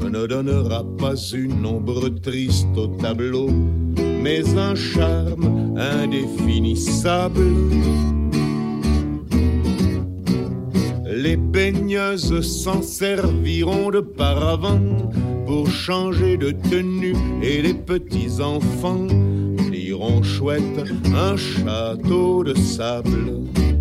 ne donnera pas une ombre triste au tableau, mais un charme indéfinissable. Les baigneuses s'en serviront de paravent pour changer de tenue et les petits enfants liront chouette un château de sable.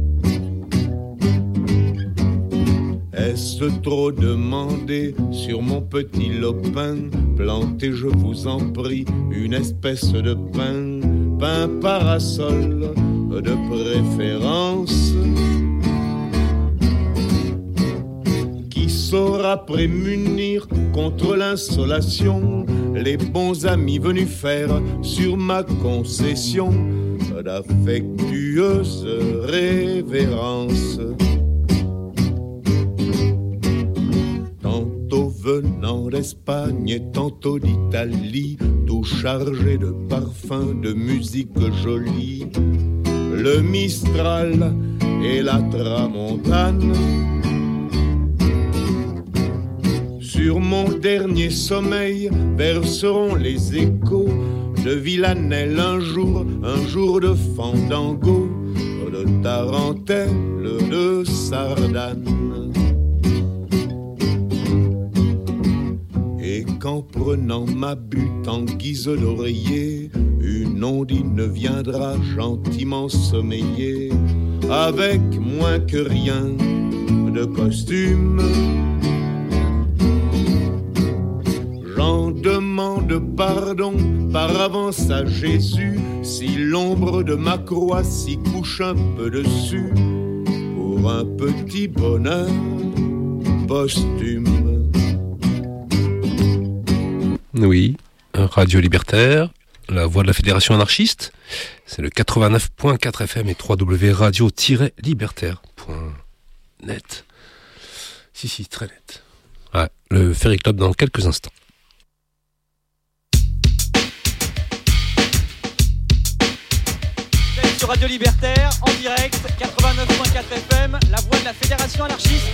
Est-ce trop demandé sur mon petit lopin? Plantez, je vous en prie, une espèce de pin parasol de préférence, qui saura prémunir contre l'insolation les bons amis venus faire sur ma concession d'affectueuses révérences. Tantôt venant d'Espagne et tantôt d'Italie, tout chargé de parfums, de musique jolie, le Mistral et la Tramontane. Sur mon dernier sommeil verseront les échos de Villanelle un jour de fandango, de tarentelle, de sardane. Et qu'en prenant ma butte en guise d'oreiller, une ondine viendra gentiment sommeiller, avec moins que rien de costume. J'en demande pardon par avance à Jésus, si l'ombre de ma croix s'y couche un peu dessus, pour un petit bonheur posthume. Oui, Radio Libertaire, la voix de la Fédération anarchiste, c'est le 89.4 FM et www.radio-libertaire.net. Si, très net. Ouais, le Ferry Club dans quelques instants. Sur Radio Libertaire, en direct, 89.4 FM, la voix de la Fédération anarchiste.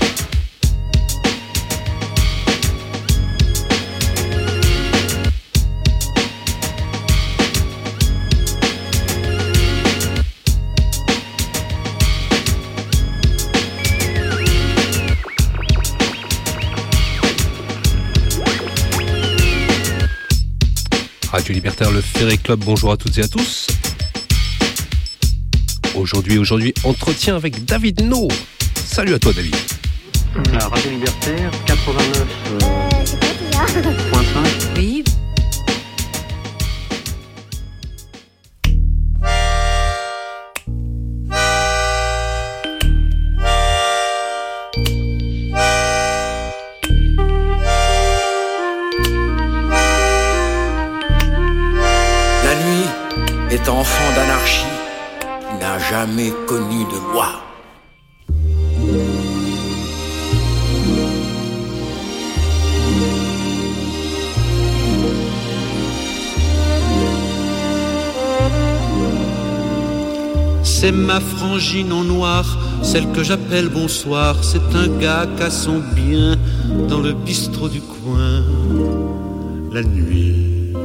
Radio Libertaire, le Ferry Club, bonjour à toutes et à tous. Aujourd'hui, entretien avec David No. Salut à toi, David. La Radio Libertaire, 89.5. Oui. La nuit est enfant d'anarchie, n'a jamais connu de loi. C'est ma frangine en noir, celle que j'appelle bonsoir. C'est un gars qui a son bien dans le bistrot du coin. La nuit,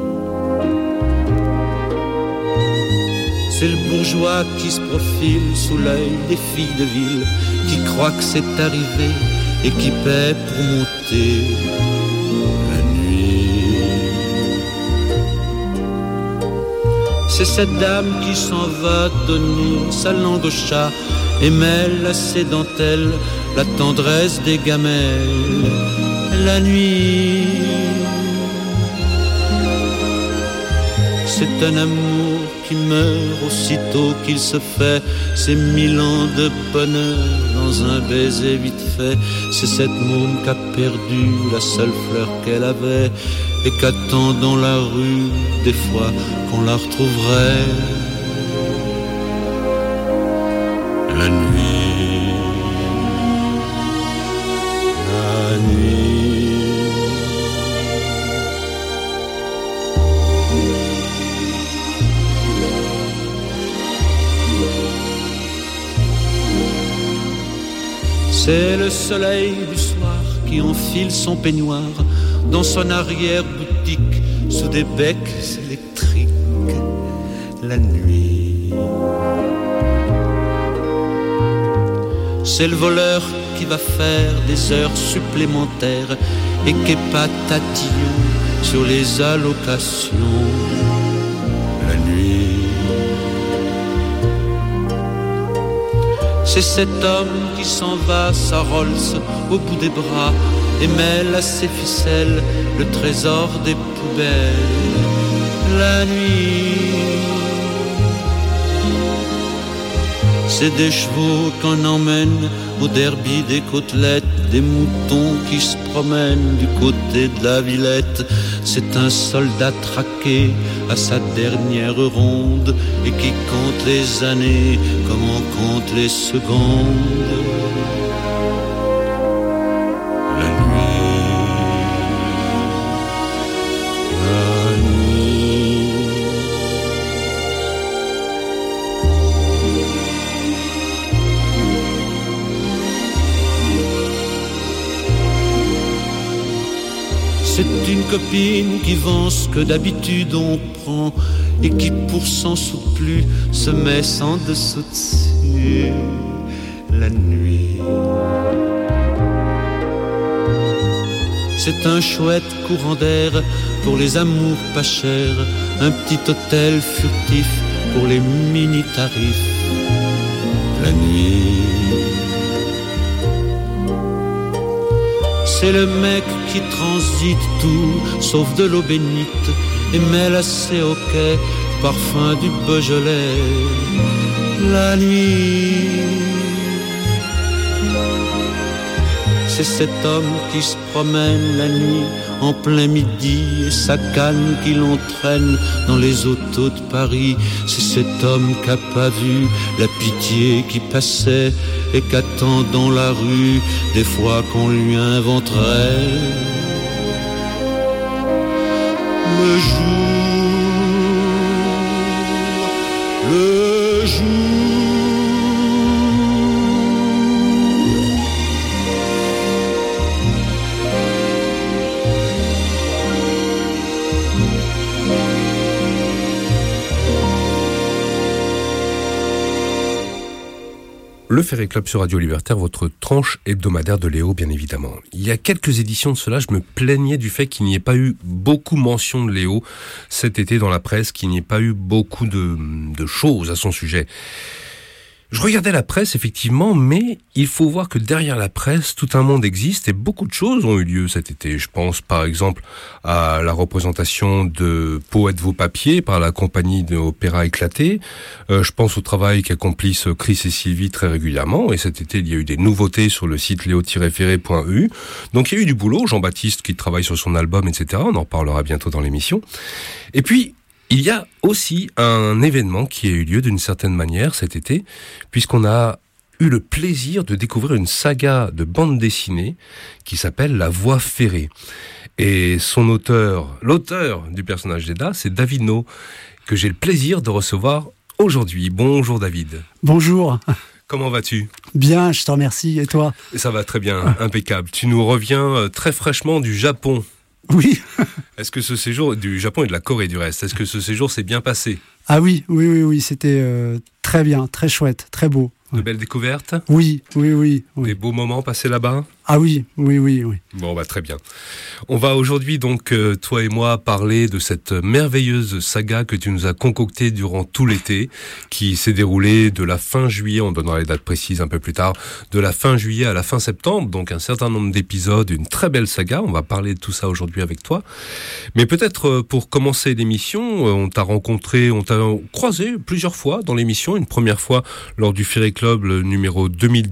c'est le bourgeois qui se profile sous l'œil des filles de ville, qui croit que c'est arrivé et qui paie pour monter. La nuit, c'est cette dame qui s'en va donner sa langue au chat et mêle à ses dentelles la tendresse des gamelles. La nuit, c'est un amour qui meurt aussitôt qu'il se fait. C'est 1000 ans de bonheur dans un baiser vite fait. C'est cette môme qui a perdu la seule fleur qu'elle avait et qu'attend dans la rue des fois qu'on la retrouverait. La nuit, la nuit, c'est le soleil du soir qui enfile son peignoir dans son arrière-boutique, sous des becs électriques, la nuit. C'est le voleur qui va faire des heures supplémentaires et qui est pas tatillon sur les allocations, la nuit. C'est cet homme qui s'en va, sa Rolls au bout des bras, et mêle à ses ficelles le trésor des poubelles, la nuit. C'est des chevaux qu'on emmène au derby des côtelettes, des moutons qui se promènent du côté de la Villette. C'est un soldat traqué à sa dernière ronde et qui compte les années comme on compte les secondes. La nuit, la nuit. C'est une copine qui vend ce que d'habitude on prend et qui pour 100 sous de plus se met sans dessous dessus la nuit. C'est un chouette courant d'air pour les amours pas chers, un petit hôtel furtif pour les mini-tarifs la nuit. C'est le mec qui transite tout, sauf de l'eau bénite, et mêle à ses hoquets parfum du Beaujolais, la nuit. C'est cet homme qui se promène la nuit en plein midi et sa canne qui l'entraîne dans les autos de Paris. C'est cet homme qui n'a pas vu la pitié qui passait et qu'attend dans la rue des fois qu'on lui inventerait le jour. Le Ferré Club sur Radio Libertaire, votre tranche hebdomadaire de Léo, bien évidemment. Il y a quelques éditions de cela, je me plaignais du fait qu'il n'y ait pas eu beaucoup mention de Léo cet été dans la presse, qu'il n'y ait pas eu beaucoup de choses à son sujet. Je regardais la presse, effectivement, mais il faut voir que derrière la presse, tout un monde existe et beaucoup de choses ont eu lieu cet été. Je pense, par exemple, à la représentation de Poète vos papiers par la compagnie de Opéra Éclaté. Je pense au travail qu'accomplissent Chris et Sylvie très régulièrement. Et cet été, il y a eu des nouveautés sur le site leo-ferré.eu. Donc, il y a eu du boulot. Jean-Baptiste qui travaille sur son album, etc. On en reparlera bientôt dans l'émission. Et puis, il y a aussi un événement qui a eu lieu d'une certaine manière cet été, puisqu'on a eu le plaisir de découvrir une saga de bande dessinée qui s'appelle La Voie ferrée. Et son auteur, l'auteur du personnage d'Eda, c'est David No, que j'ai le plaisir de recevoir aujourd'hui. Bonjour David. Bonjour. Comment vas-tu ? Bien, je te remercie. Et toi ? Ça va très bien, impeccable. Tu nous reviens très fraîchement du Japon. Oui. Est-ce que ce séjour, du Japon et de la Corée du reste, est-ce que ce séjour s'est bien passé ? Ah oui, c'était très bien, très chouette, très beau. De belles découvertes ? Oui. Des beaux moments passés là-bas ? Ah oui. Bon, très bien. On va aujourd'hui donc, toi et moi, parler de cette merveilleuse saga que tu nous as concoctée durant tout l'été, qui s'est déroulée de la fin juillet, on donnera les dates précises un peu plus tard, de la fin juillet à la fin septembre, donc un certain nombre d'épisodes, une très belle saga. On va parler de tout ça aujourd'hui avec toi. Mais peut-être pour commencer l'émission, on t'a croisé plusieurs fois dans l'émission, une première fois lors du Ferré Club, le numéro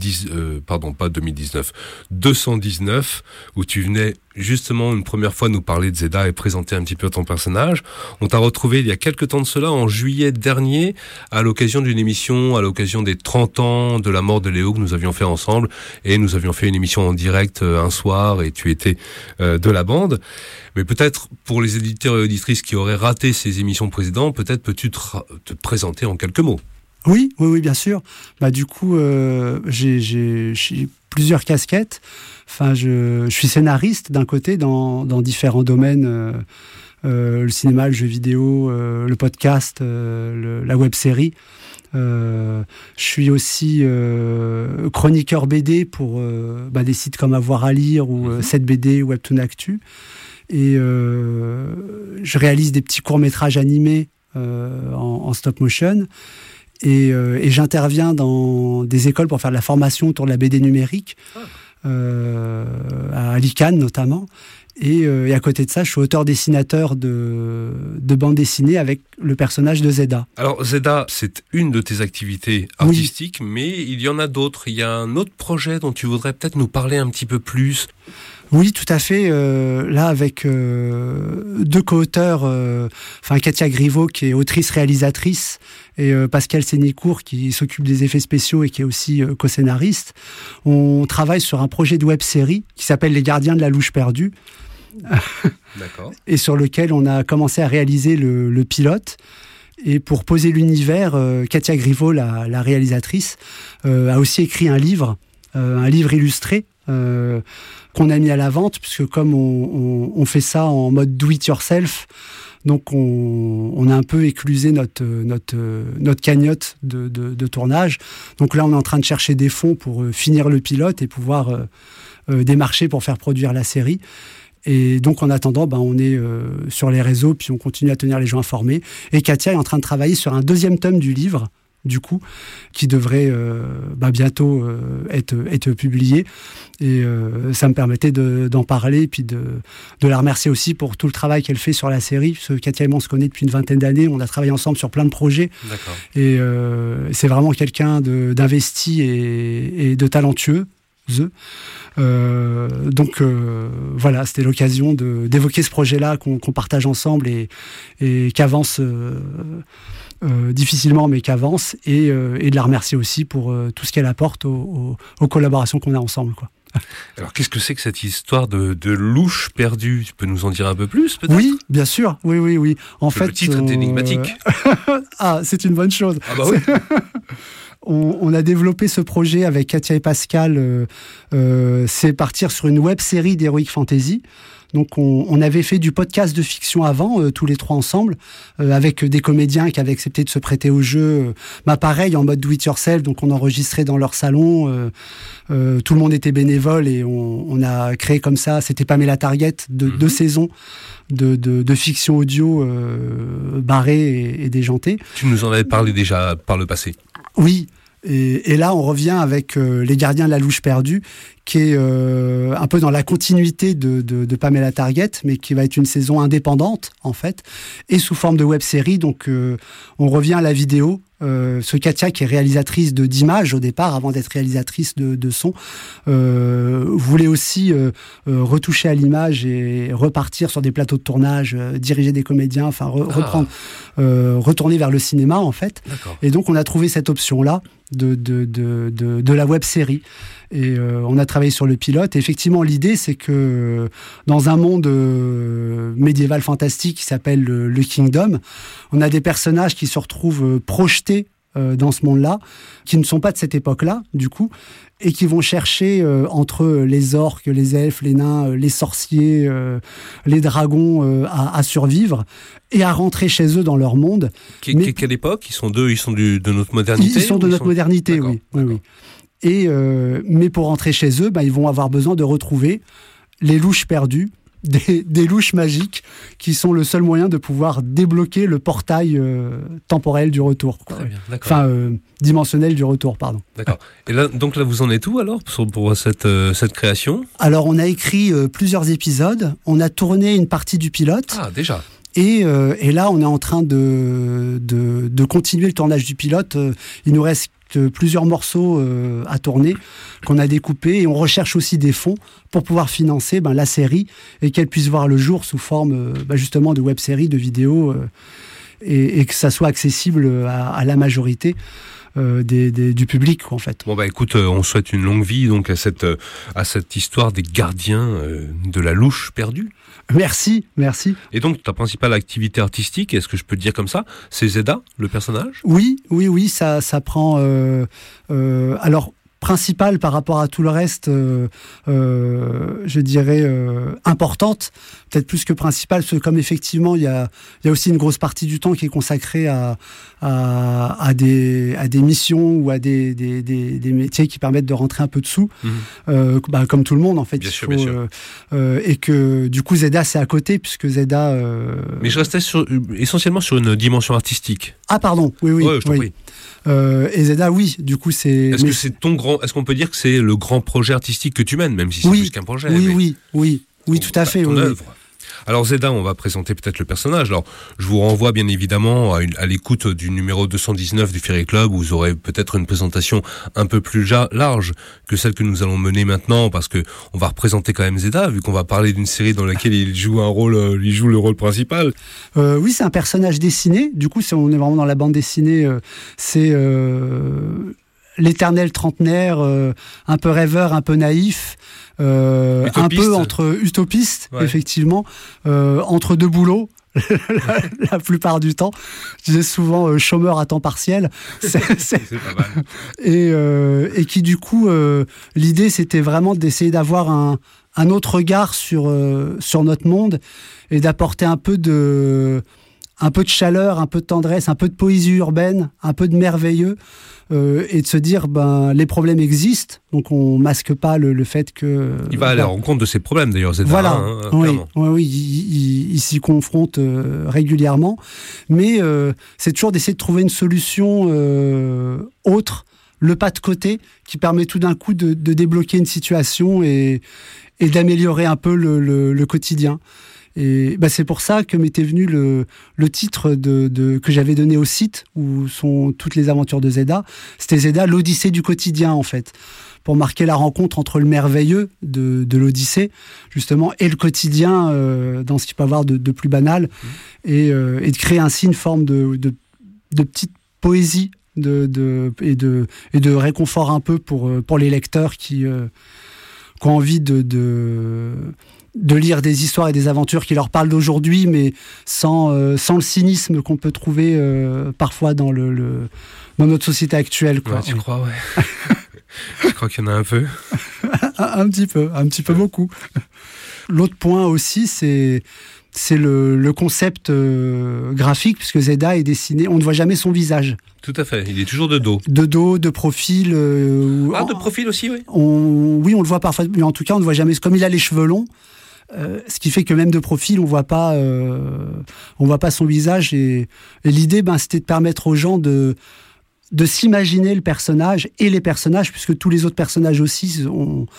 219, où tu venais justement une première fois nous parler de Zeda et présenter un petit peu ton personnage. On t'a retrouvé il y a quelques temps de cela, en juillet dernier, à l'occasion d'une émission, à l'occasion des 30 ans de la mort de Léo que nous avions fait ensemble, et nous avions fait une émission en direct un soir, et tu étais de la bande. Mais peut-être pour les éditeurs et auditrices qui auraient raté ces émissions précédentes, peut-être peux-tu te présenter en quelques mots. Oui, bien sûr. Du coup, j'ai plusieurs casquettes. Enfin, je suis scénariste d'un côté dans différents domaines, le cinéma, le jeu vidéo, le podcast, la web-série. Je suis aussi chroniqueur BD pour des sites comme Avoir à lire ou 7BD ou Webtoon Actu. Et je réalise des petits courts-métrages animés en stop motion. Et j'interviens dans des écoles pour faire de la formation autour de la BD numérique, à l'ICANN notamment. Et à côté de ça, je suis auteur-dessinateur de bande dessinée avec le personnage de Zeda. Alors Zeda, c'est une de tes activités artistiques, mais il y en a d'autres. Il y a un autre projet dont tu voudrais peut-être nous parler un petit peu plus. Oui, tout à fait. Là, avec deux co-auteurs, Katia Griveau, qui est autrice-réalisatrice, et Pascal Sénécourt, qui s'occupe des effets spéciaux et qui est aussi co-scénariste, on travaille sur un projet de web-série qui s'appelle Les Gardiens de la Louche Perdue. D'accord. Et sur lequel on a commencé à réaliser le pilote. Et pour poser l'univers, Katia Griveau, la réalisatrice, a aussi écrit un livre illustré qu'on a mis à la vente, puisque comme on fait ça en mode do-it-yourself, donc on a un peu éclusé notre cagnotte de tournage. Donc là, on est en train de chercher des fonds pour finir le pilote et pouvoir démarcher pour faire produire la série. Et donc, en attendant, on est sur les réseaux, puis on continue à tenir les gens informés. Et Katia est en train de travailler sur un deuxième tome du livre, du coup, qui devrait bientôt être publié. Et ça me permettait d'en parler, et puis de la remercier aussi pour tout le travail qu'elle fait sur la série. Parce que Katia et moi, on se connaît depuis une vingtaine d'années. On a travaillé ensemble sur plein de projets. D'accord. Et c'est vraiment quelqu'un d'investi et de talentueux. Donc voilà, c'était l'occasion d'évoquer ce projet-là qu'on partage ensemble et qu'avance difficilement, mais qu'avance, et de la remercier aussi pour tout ce qu'elle apporte aux collaborations qu'on a ensemble, quoi. Alors, qu'est-ce que c'est que cette histoire de louche perdue ? Tu peux nous en dire un peu plus, peut-être ? Oui, bien sûr. Oui. En fait, le titre est énigmatique. Ah, c'est une bonne chose. Ah bah oui. On a développé ce projet avec Katia et Pascal. C'est partir sur une web-série d'Heroic Fantasy. Donc on avait fait du podcast de fiction avant, tous les trois ensemble, avec des comédiens qui avaient accepté de se prêter au jeu. Pareil, en mode do-it-yourself, donc on enregistrait dans leur salon. Tout le monde était bénévole et on a créé comme ça, c'était Pamela Target, deux saisons de fiction audio barrée et déjantée. Tu nous en avais parlé déjà par le passé. Oui. Et là, on revient avec Les Gardiens de la Louche Perdue, qui est un peu dans la continuité de Pamela Target, mais qui va être une saison indépendante, en fait, et sous forme de web-série. Donc, on revient à la vidéo. Ce Katia, qui est réalisatrice d'images au départ, avant d'être réalisatrice de son, voulait aussi retoucher à l'image et repartir sur des plateaux de tournage, diriger des comédiens, enfin retourner vers le cinéma, en fait. D'accord. Et donc on a trouvé cette option-là de la web-série. Et on a travaillé sur le pilote. Et effectivement, l'idée, c'est que dans un monde médiéval fantastique qui s'appelle le Kingdom, on a des personnages qui se retrouvent projetés dans ce monde-là, qui ne sont pas de cette époque-là, du coup, et qui vont chercher entre les orques, les elfes, les nains, les sorciers, les dragons à survivre et à rentrer chez eux dans leur monde. Quelle époque ? Ils sont de notre modernité ? Ils sont de notre modernité, oui. Et mais pour rentrer chez eux, ils vont avoir besoin de retrouver les louches perdues, des louches magiques qui sont le seul moyen de pouvoir débloquer le portail temporel du retour. Quoi. Très bien, d'accord. Enfin, dimensionnel du retour, pardon. D'accord. Et là, donc là, vous en êtes où alors pour cette création ? Alors, on a écrit plusieurs épisodes. On a tourné une partie du pilote. Ah, déjà. Et là, on est en train de continuer le tournage du pilote. Il nous reste plusieurs morceaux à tourner qu'on a découpés, et on recherche aussi des fonds pour pouvoir financer la série et qu'elle puisse voir le jour sous forme justement de web-série, de vidéo, et que ça soit accessible à la majorité du public, en fait. Bon écoute, on souhaite une longue vie donc à cette histoire des gardiens de la louche perdue. Merci. Et donc ta principale activité artistique, est-ce que je peux te dire comme ça, c'est Zeda, le personnage ? Oui, ça prend. Alors principale par rapport à tout le reste, je dirais importante, peut-être plus que principale, parce que comme effectivement il y a aussi une grosse partie du temps qui est consacrée à des missions ou à des métiers qui permettent de rentrer un peu de sous, comme tout le monde en fait. Bien sûr. Et que du coup Zeda c'est à côté, puisque Zeda. Mais je restais essentiellement sur une dimension artistique. Ah pardon, oui. Ouais, je t'en prie. Et Zeda, oui, du coup c'est. Est-ce qu'on peut dire que c'est le grand projet artistique que tu mènes, même si c'est plus qu'un projet? Oui, tout à fait. Ton œuvre. Alors Zeda, on va présenter peut-être le personnage. Alors, je vous renvoie bien évidemment à l'écoute du numéro 219 du Ferry Club, où vous aurez peut-être une présentation un peu plus large que celle que nous allons mener maintenant, parce que on va représenter quand même Zeda, vu qu'on va parler d'une série dans laquelle il joue le rôle principal. Oui, c'est un personnage dessiné. Du coup, on est vraiment dans la bande dessinée. C'est l'éternel trentenaire, un peu rêveur, un peu naïf. Un peu entre utopiste, effectivement, entre deux boulots, la plupart du temps. Je disais souvent chômeur à temps partiel. C'est pas mal. Et qui, du coup, l'idée, c'était vraiment d'essayer d'avoir un autre regard sur notre monde et d'apporter un peu de chaleur, un peu de tendresse, un peu de poésie urbaine, un peu de merveilleux, et de se dire, les problèmes existent, donc on masque pas le fait que... Il va à la rencontre de ces problèmes, d'ailleurs, Zeda. Voilà, oui, il s'y confronte régulièrement, mais c'est toujours d'essayer de trouver une solution autre, le pas de côté, qui permet tout d'un coup de débloquer une situation et d'améliorer un peu le quotidien. Et c'est pour ça que m'était venu le titre que j'avais donné au site, où sont toutes les aventures de Zeda. C'était Zeda, l'Odyssée du quotidien, en fait, pour marquer la rencontre entre le merveilleux de l'Odyssée, justement, et le quotidien, dans ce qu'il peut y avoir de plus banal, et de créer ainsi une forme de petite poésie et de réconfort un peu pour les lecteurs qui ont envie de lire des histoires et des aventures qui leur parlent d'aujourd'hui, mais sans le cynisme qu'on peut trouver parfois dans notre société actuelle. Quoi. Tu crois, ouais. Je crois qu'il y en a un peu. un petit peu beaucoup. L'autre point aussi, c'est le concept graphique, puisque Zeda est dessiné, on ne voit jamais son visage. Tout à fait, il est toujours de dos. De dos, de profil. De profil aussi, oui. On le voit parfois, mais en tout cas, on ne voit jamais. Comme il a les cheveux longs, ce qui fait que même de profil, on voit pas son visage. Et l'idée, c'était de permettre aux gens de s'imaginer le personnage et les personnages, puisque tous les autres personnages aussi ont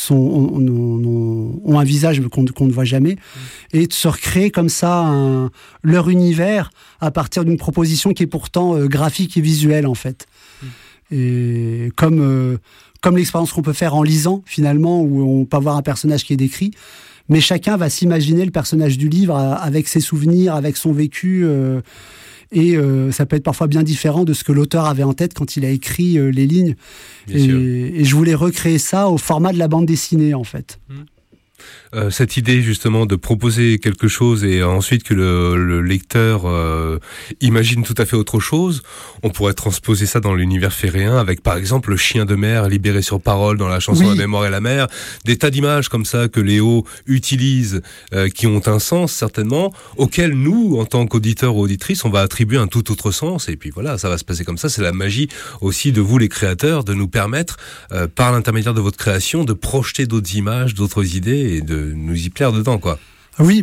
un visage qu'on ne voit jamais, et de se recréer comme ça leur univers à partir d'une proposition qui est pourtant graphique et visuelle, en fait. Et comme l'expérience qu'on peut faire en lisant, finalement, où on peut avoir un personnage qui est décrit, mais chacun va s'imaginer le personnage du livre avec ses souvenirs, avec son vécu, et ça peut être parfois bien différent de ce que l'auteur avait en tête quand il a écrit les lignes. Et je voulais recréer ça au format de la bande dessinée, en fait. Cette idée justement de proposer quelque chose et ensuite que le lecteur imagine tout à fait autre chose, on pourrait transposer ça dans l'univers ferréen avec par exemple le chien de mer libéré sur parole dans la chanson La mémoire et la mer, des tas d'images comme ça que Léo utilise qui ont un sens certainement, auquel nous en tant qu'auditeurs ou auditrices on va attribuer un tout autre sens, et puis voilà, ça va se passer comme ça. C'est la magie aussi de vous les créateurs, de nous permettre par l'intermédiaire de votre création de projeter d'autres images, d'autres idées et de nous y plaire dedans, quoi. Oui,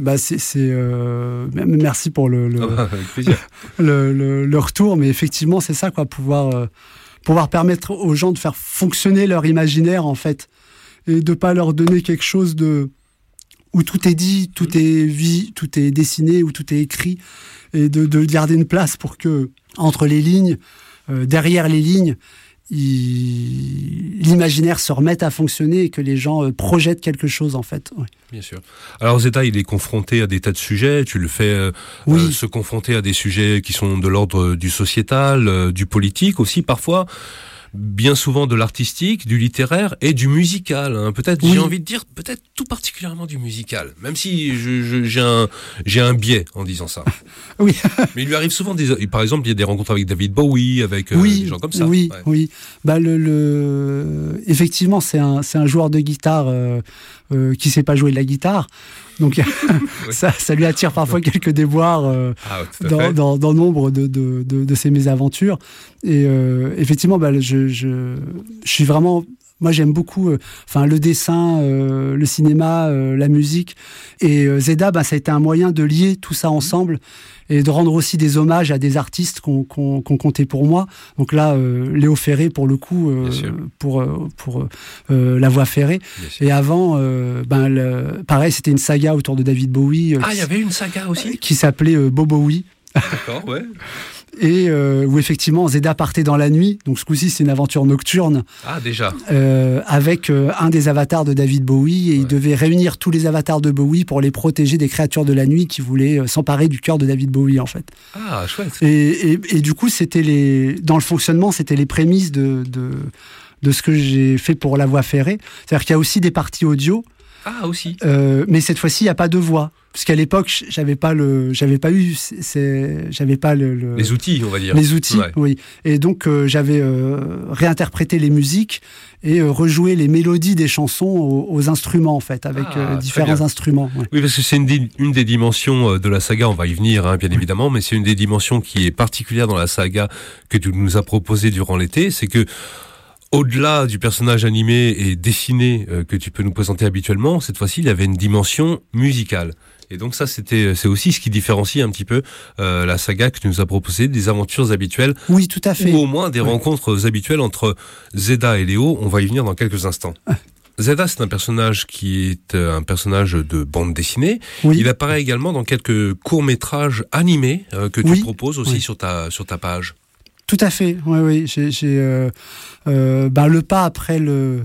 merci pour le retour, mais effectivement, c'est ça, quoi, pouvoir permettre aux gens de faire fonctionner leur imaginaire, en fait, et de pas leur donner quelque chose où tout est dit, tout est dessiné, où tout est écrit, et de garder une place pour que, entre les lignes, derrière les lignes, l'imaginaire se remette à fonctionner et que les gens projettent quelque chose, en fait. Oui. Bien sûr. Alors Zeda, il est confronté à des tas de sujets, tu le fais se confronter à des sujets qui sont de l'ordre du sociétal, du politique aussi parfois, bien souvent de l'artistique, du littéraire et du musical. Hein. Peut-être, j'ai envie de dire, peut-être tout particulièrement du musical. Même si j'ai un biais en disant ça. Oui. Mais il lui arrive souvent par exemple, il y a des rencontres avec David Bowie, avec des gens comme ça. Oui, oui. Bah effectivement, c'est un joueur de guitare qui sait pas jouer de la guitare. Donc ça lui attire parfois quelques déboires dans nombre de ses mésaventures. Et effectivement, je suis vraiment... Moi, j'aime beaucoup le dessin, le cinéma, la musique. Et Zeda, ça a été un moyen de lier tout ça ensemble et de rendre aussi des hommages à des artistes qu'on comptait pour moi. Donc là, Léo Ferré, pour le coup, pour La Voix ferrée. Et avant, pareil, c'était une saga autour de David Bowie. Il y avait une saga aussi qui s'appelait Bobowie. D'accord, ouais. Et où effectivement Zeda partait dans la nuit, donc ce coup-ci c'est une aventure nocturne. Ah déjà. Avec un des avatars de David Bowie, et il devait réunir tous les avatars de Bowie pour les protéger des créatures de la nuit qui voulaient s'emparer du cœur de David Bowie en fait. Ah chouette. Et du coup c'était dans le fonctionnement, c'était les prémices de ce que j'ai fait pour La Voix ferrée. C'est-à-dire qu'il y a aussi des parties audio. Ah aussi. Mais cette fois-ci il n'y a pas de voix. Parce qu'à l'époque, j'avais pas les outils, on va dire. Les outils, oui. Et donc, j'avais réinterprété les musiques et rejoué les mélodies des chansons aux instruments, en fait, avec différents instruments. Ouais. Oui, parce que c'est une des dimensions de la saga, on va y venir, bien évidemment, mais c'est une des dimensions qui est particulière dans la saga que tu nous as proposée durant l'été, c'est que au-delà du personnage animé et dessiné que tu peux nous présenter habituellement, cette fois-ci, il y avait une dimension musicale. Et donc ça, c'est aussi ce qui différencie un petit peu la saga que tu nous as proposée des aventures habituelles. Oui, tout à fait. Ou au moins des rencontres habituelles entre Zeda et Léo. On va y venir dans quelques instants. Zeda, c'est un personnage qui est un personnage de bande dessinée. Oui. Il apparaît également dans quelques courts-métrages animés que tu proposes aussi sur ta page. Tout à fait. Oui. J'ai le pas après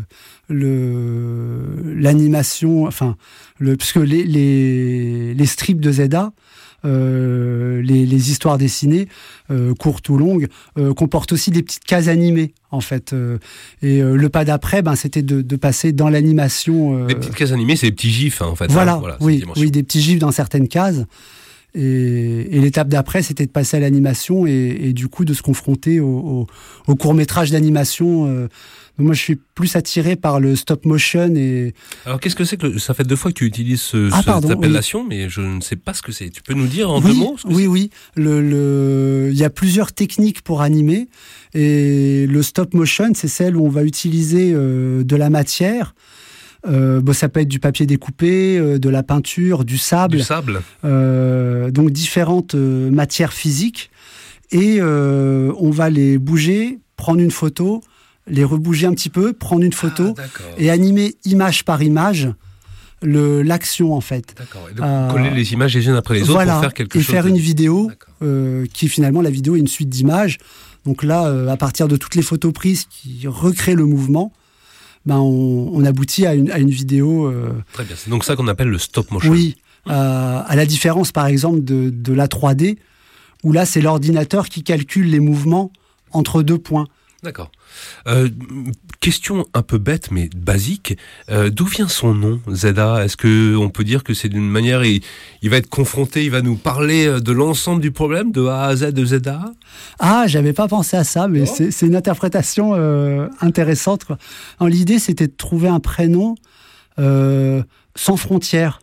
l'animation, puisque les strips de Zeda, les histoires dessinées, courtes ou longues, comportent aussi des petites cases animées, en fait. Et le pas d'après, c'était de passer dans l'animation. Les petites cases animées, c'est des petits gifs, en fait. Voilà, oui, des petits gifs dans certaines cases. Et l'étape d'après, c'était de passer à l'animation et du coup de se confronter au court-métrage d'animation. Donc moi, je suis plus attiré par le stop-motion. Alors, qu'est-ce que c'est que ça fait 2 fois que tu utilises cette appellation, mais je ne sais pas ce que c'est. Tu peux nous dire en 2 mots ce que c'est ? Oui. Il y a plusieurs techniques pour animer. Et le stop-motion, c'est celle où on va utiliser de la matière. Ça peut être du papier découpé, de la peinture, du sable. Donc différentes matières physiques. Et on va les bouger, prendre une photo, les rebouger un petit peu, prendre une photo et animer image par image l'action en fait. D'accord. Et donc coller les images les unes après les autres pour faire quelque chose. Et faire une vidéo qui finalement, la vidéo est une suite d'images. Donc là, à partir de toutes les photos prises qui recréent le mouvement, on aboutit à une vidéo. Très bien, c'est donc ça qu'on appelle le stop motion. Oui, à la différence par exemple de la 3D, où là c'est l'ordinateur qui calcule les mouvements entre 2 points. D'accord. Question un peu bête mais basique, d'où vient son nom, Zeda ? Est-ce qu'on peut dire que c'est d'une manière, il va être confronté, il va nous parler de l'ensemble du problème, de A à Z de Zeda ? Ah, j'avais pas pensé à ça, mais c'est une interprétation intéressante, quoi. Alors, l'idée, c'était de trouver un prénom sans frontières,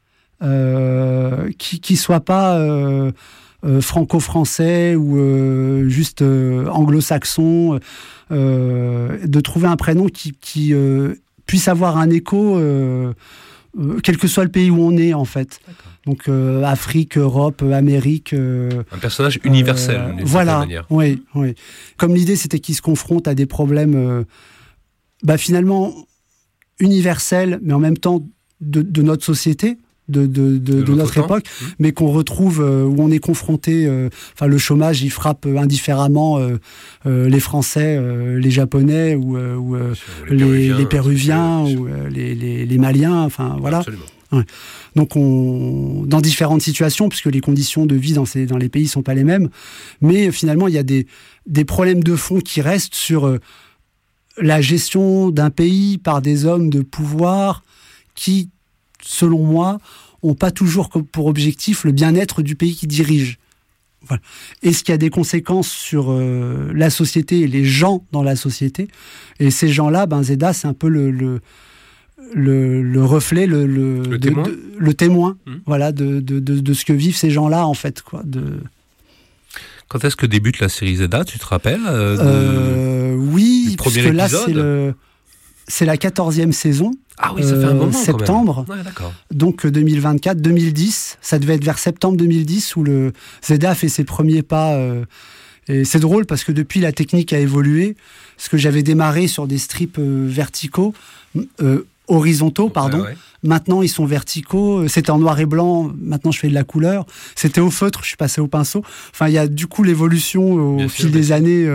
qui soit pas franco-français ou juste anglo-saxon, de trouver un prénom qui puisse avoir un écho quel que soit le pays où on est en fait. Donc Afrique, Europe, Amérique. Un personnage universel d'une certaine manière. Oui. Comme l'idée c'était qu'il se confronte à des problèmes finalement universels, mais en même temps de notre société. De notre époque, mais qu'on retrouve où on est confronté. Le chômage, il frappe indifféremment les Français, les Japonais ou les Péruviens ou les Maliens. Voilà. Absolument. Ouais. Donc, dans différentes situations, puisque les conditions de vie dans les pays ne sont pas les mêmes, mais finalement, il y a des problèmes de fond qui restent sur la gestion d'un pays par des hommes de pouvoir qui, selon moi, n'ont pas toujours pour objectif le bien-être du pays qu'ils dirigent. Voilà. Est-ce qu'il y a des conséquences sur la société et les gens dans la société ? Et ces gens-là, Zeda, c'est un peu le reflet, le témoin voilà, de ce que vivent ces gens-là, en fait. Quoi, Quand est-ce que débute la série Zeda, tu te rappelles Oui, parce que là, c'est la 14e saison. Ah oui, ça fait un moment, septembre, quand même. Ouais, d'accord. Donc 2024, 2010, ça devait être vers septembre 2010 où le Zeda a fait ses premiers pas. Et c'est drôle parce que depuis, la technique a évolué. Parce que j'avais démarré sur des strips horizontaux, pardon. Ouais. Maintenant, ils sont verticaux. C'était en noir et blanc. Maintenant, je fais de la couleur. C'était au feutre. Je suis passé au pinceau. Enfin, il y a du coup l'évolution au fil des années.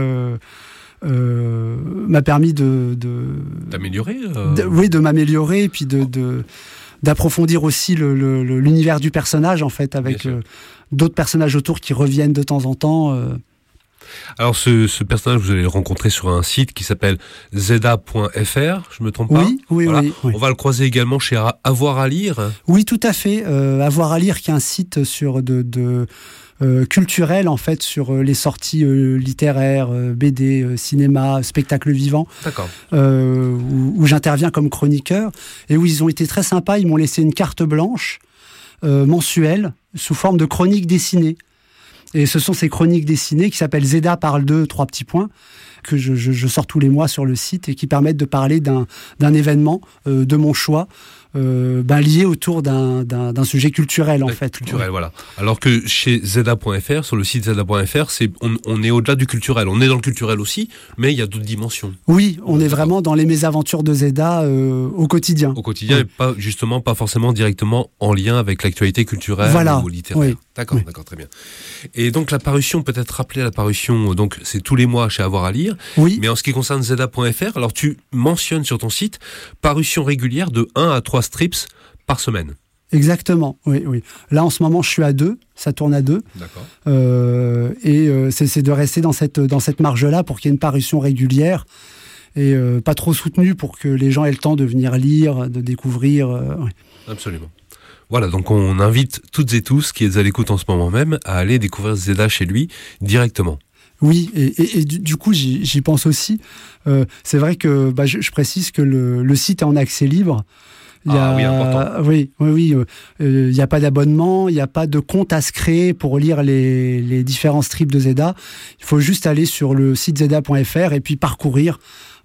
M'a permis d'améliorer oui, de m'améliorer et puis d'approfondir aussi l'univers du personnage, en fait, avec d'autres personnages autour qui reviennent de temps en temps. Alors ce personnage, vous allez le rencontrer sur un site qui s'appelle zeda.fr, je me trompe pas ? Oui, voilà. Oui. On va le croiser également chez Avoir à lire. Oui, tout à fait. Avoir à lire, qui est un site sur culturel, en fait, sur les sorties littéraires, BD, cinéma, spectacle vivant. D'accord. Où j'interviens comme chroniqueur et où ils ont été très sympas. Ils m'ont laissé une carte blanche mensuelle sous forme de chronique dessinée. Et ce sont ces chroniques dessinées qui s'appellent Zeda parle de 3 petits points, que je sors tous les mois sur le site et qui permettent de parler d'un événement de mon choix, lié autour d'un sujet culturel, en fait. Culturel, voilà. Alors que chez zeda.fr, sur le site zeda.fr, on est au-delà du culturel. On est dans le culturel aussi, mais il y a d'autres dimensions. Oui, on est vraiment dans les mésaventures de Zeda au quotidien. Au quotidien, et pas forcément directement en lien avec l'actualité culturelle ou littéraire. Oui. D'accord, très bien. Et donc la parution, peut-être rappeler la parution, donc c'est tous les mois chez Avoir à lire. Oui. Mais en ce qui concerne zeda.fr, alors tu mentionnes sur ton site parution régulière de 1 à 3 strips par semaine. Exactement, oui. Là, en ce moment, je suis à 2, ça tourne à 2. D'accord. C'est de rester dans cette marge-là pour qu'il y ait une parution régulière et pas trop soutenue pour que les gens aient le temps de venir lire, de découvrir. Absolument. Voilà, donc on invite toutes et tous qui êtes à l'écoute en ce moment même à aller découvrir Zeda chez lui directement. Oui, et du coup, j'y pense aussi. C'est vrai que je précise que le site est en accès libre. Oui, important. Oui. Il n'y a pas d'abonnement, il n'y a pas de compte à se créer pour lire les différents strips de Zeda. Il faut juste aller sur le site zeda.fr et puis parcourir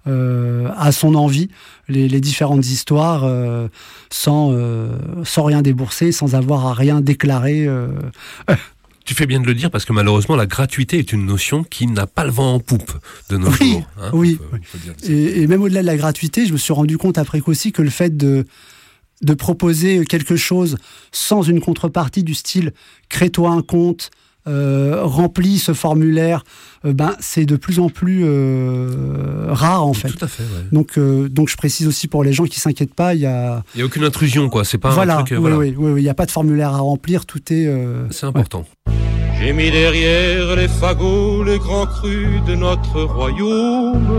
à son envie les différentes histoires sans rien débourser, sans avoir à rien déclarer. Tu fais bien de le dire parce que malheureusement la gratuité est une notion qui n'a pas le vent en poupe de nos jours. Hein, oui. Et même au-delà de la gratuité, je me suis rendu compte après qu'aussi que le fait de proposer quelque chose sans une contrepartie du style « crée-toi un compte », remplis ce formulaire, c'est de plus en plus rare, en fait. Tout à fait, ouais. Donc je précise aussi pour les gens qui s'inquiètent pas, il y a aucune intrusion, quoi. C'est pas un truc. Oui, il n'y a pas de formulaire à remplir, tout est. C'est important. Ouais. J'ai mis derrière les fagots les grands crus de notre royaume.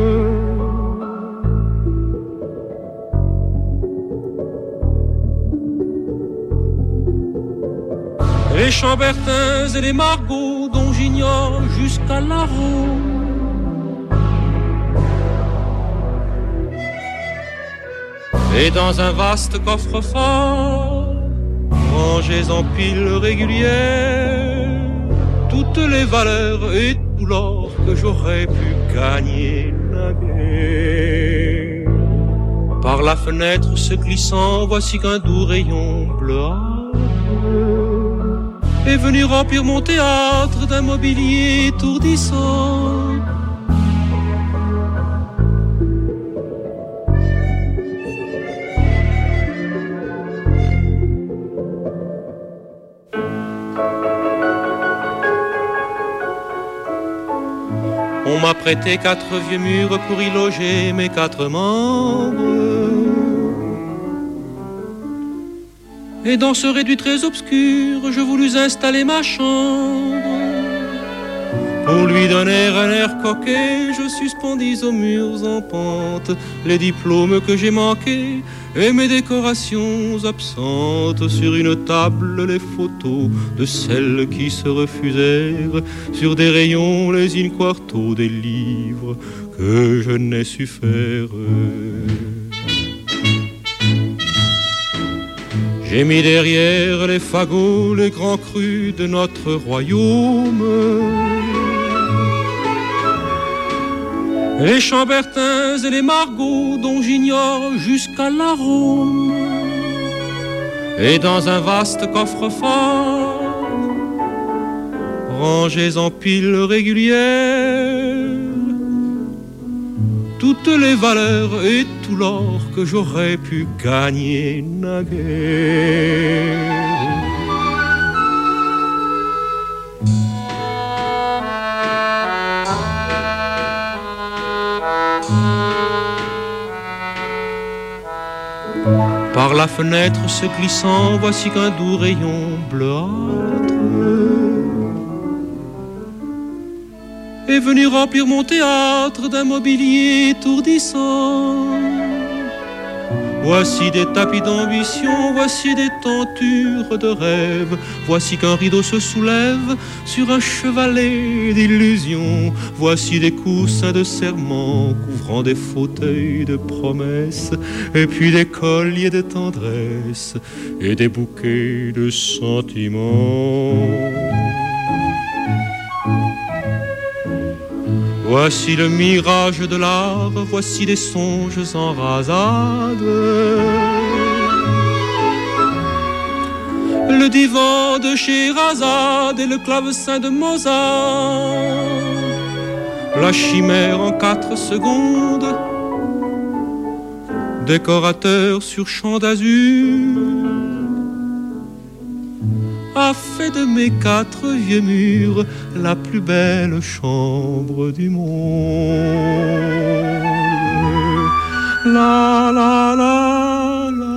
Les chambertins et les margots dont j'ignore jusqu'à l'arôme. Et dans un vaste coffre-fort, rangés en piles régulières, toutes les valeurs et tout l'or que j'aurais pu gagner naguère. Par la fenêtre se glissant, voici qu'un doux rayon bleuâtre est venu remplir mon théâtre d'un mobilier étourdissant. On m'a prêté 4 vieux murs pour y loger mes 4 membres. Et dans ce réduit très obscur, je voulus installer ma chambre. Pour lui donner un air coquet, je suspendis aux murs en pente les diplômes que j'ai manqués et mes décorations absentes. Sur une table, les photos de celles qui se refusèrent. Sur des rayons, les in-quarto des livres que je n'ai su faire. J'ai mis derrière les fagots les grands crus de notre royaume. Les chambertins et les margots dont j'ignore jusqu'à l'arôme. Et dans un vaste coffre-fort, rangés en piles régulières, toutes les valeurs et tout l'or que j'aurais pu gagner naguère. Par la fenêtre se glissant, voici qu'un doux rayon bleuâtre est venu remplir mon théâtre d'un mobilier étourdissant. Voici des tapis d'ambition, voici des tentures de rêve. Voici qu'un rideau se soulève sur un chevalet d'illusions. Voici des coussins de serment couvrant des fauteuils de promesses. Et puis des colliers de tendresse et des bouquets de sentiments. Voici le mirage de l'art, voici des songes en rasade. Le divan de Scheherazade et le clavecin de Mozart. La chimère en 4 secondes, décorateur sur champ d'azur, a fait de mes 4 vieux murs la plus belle chambre du monde. La la la la.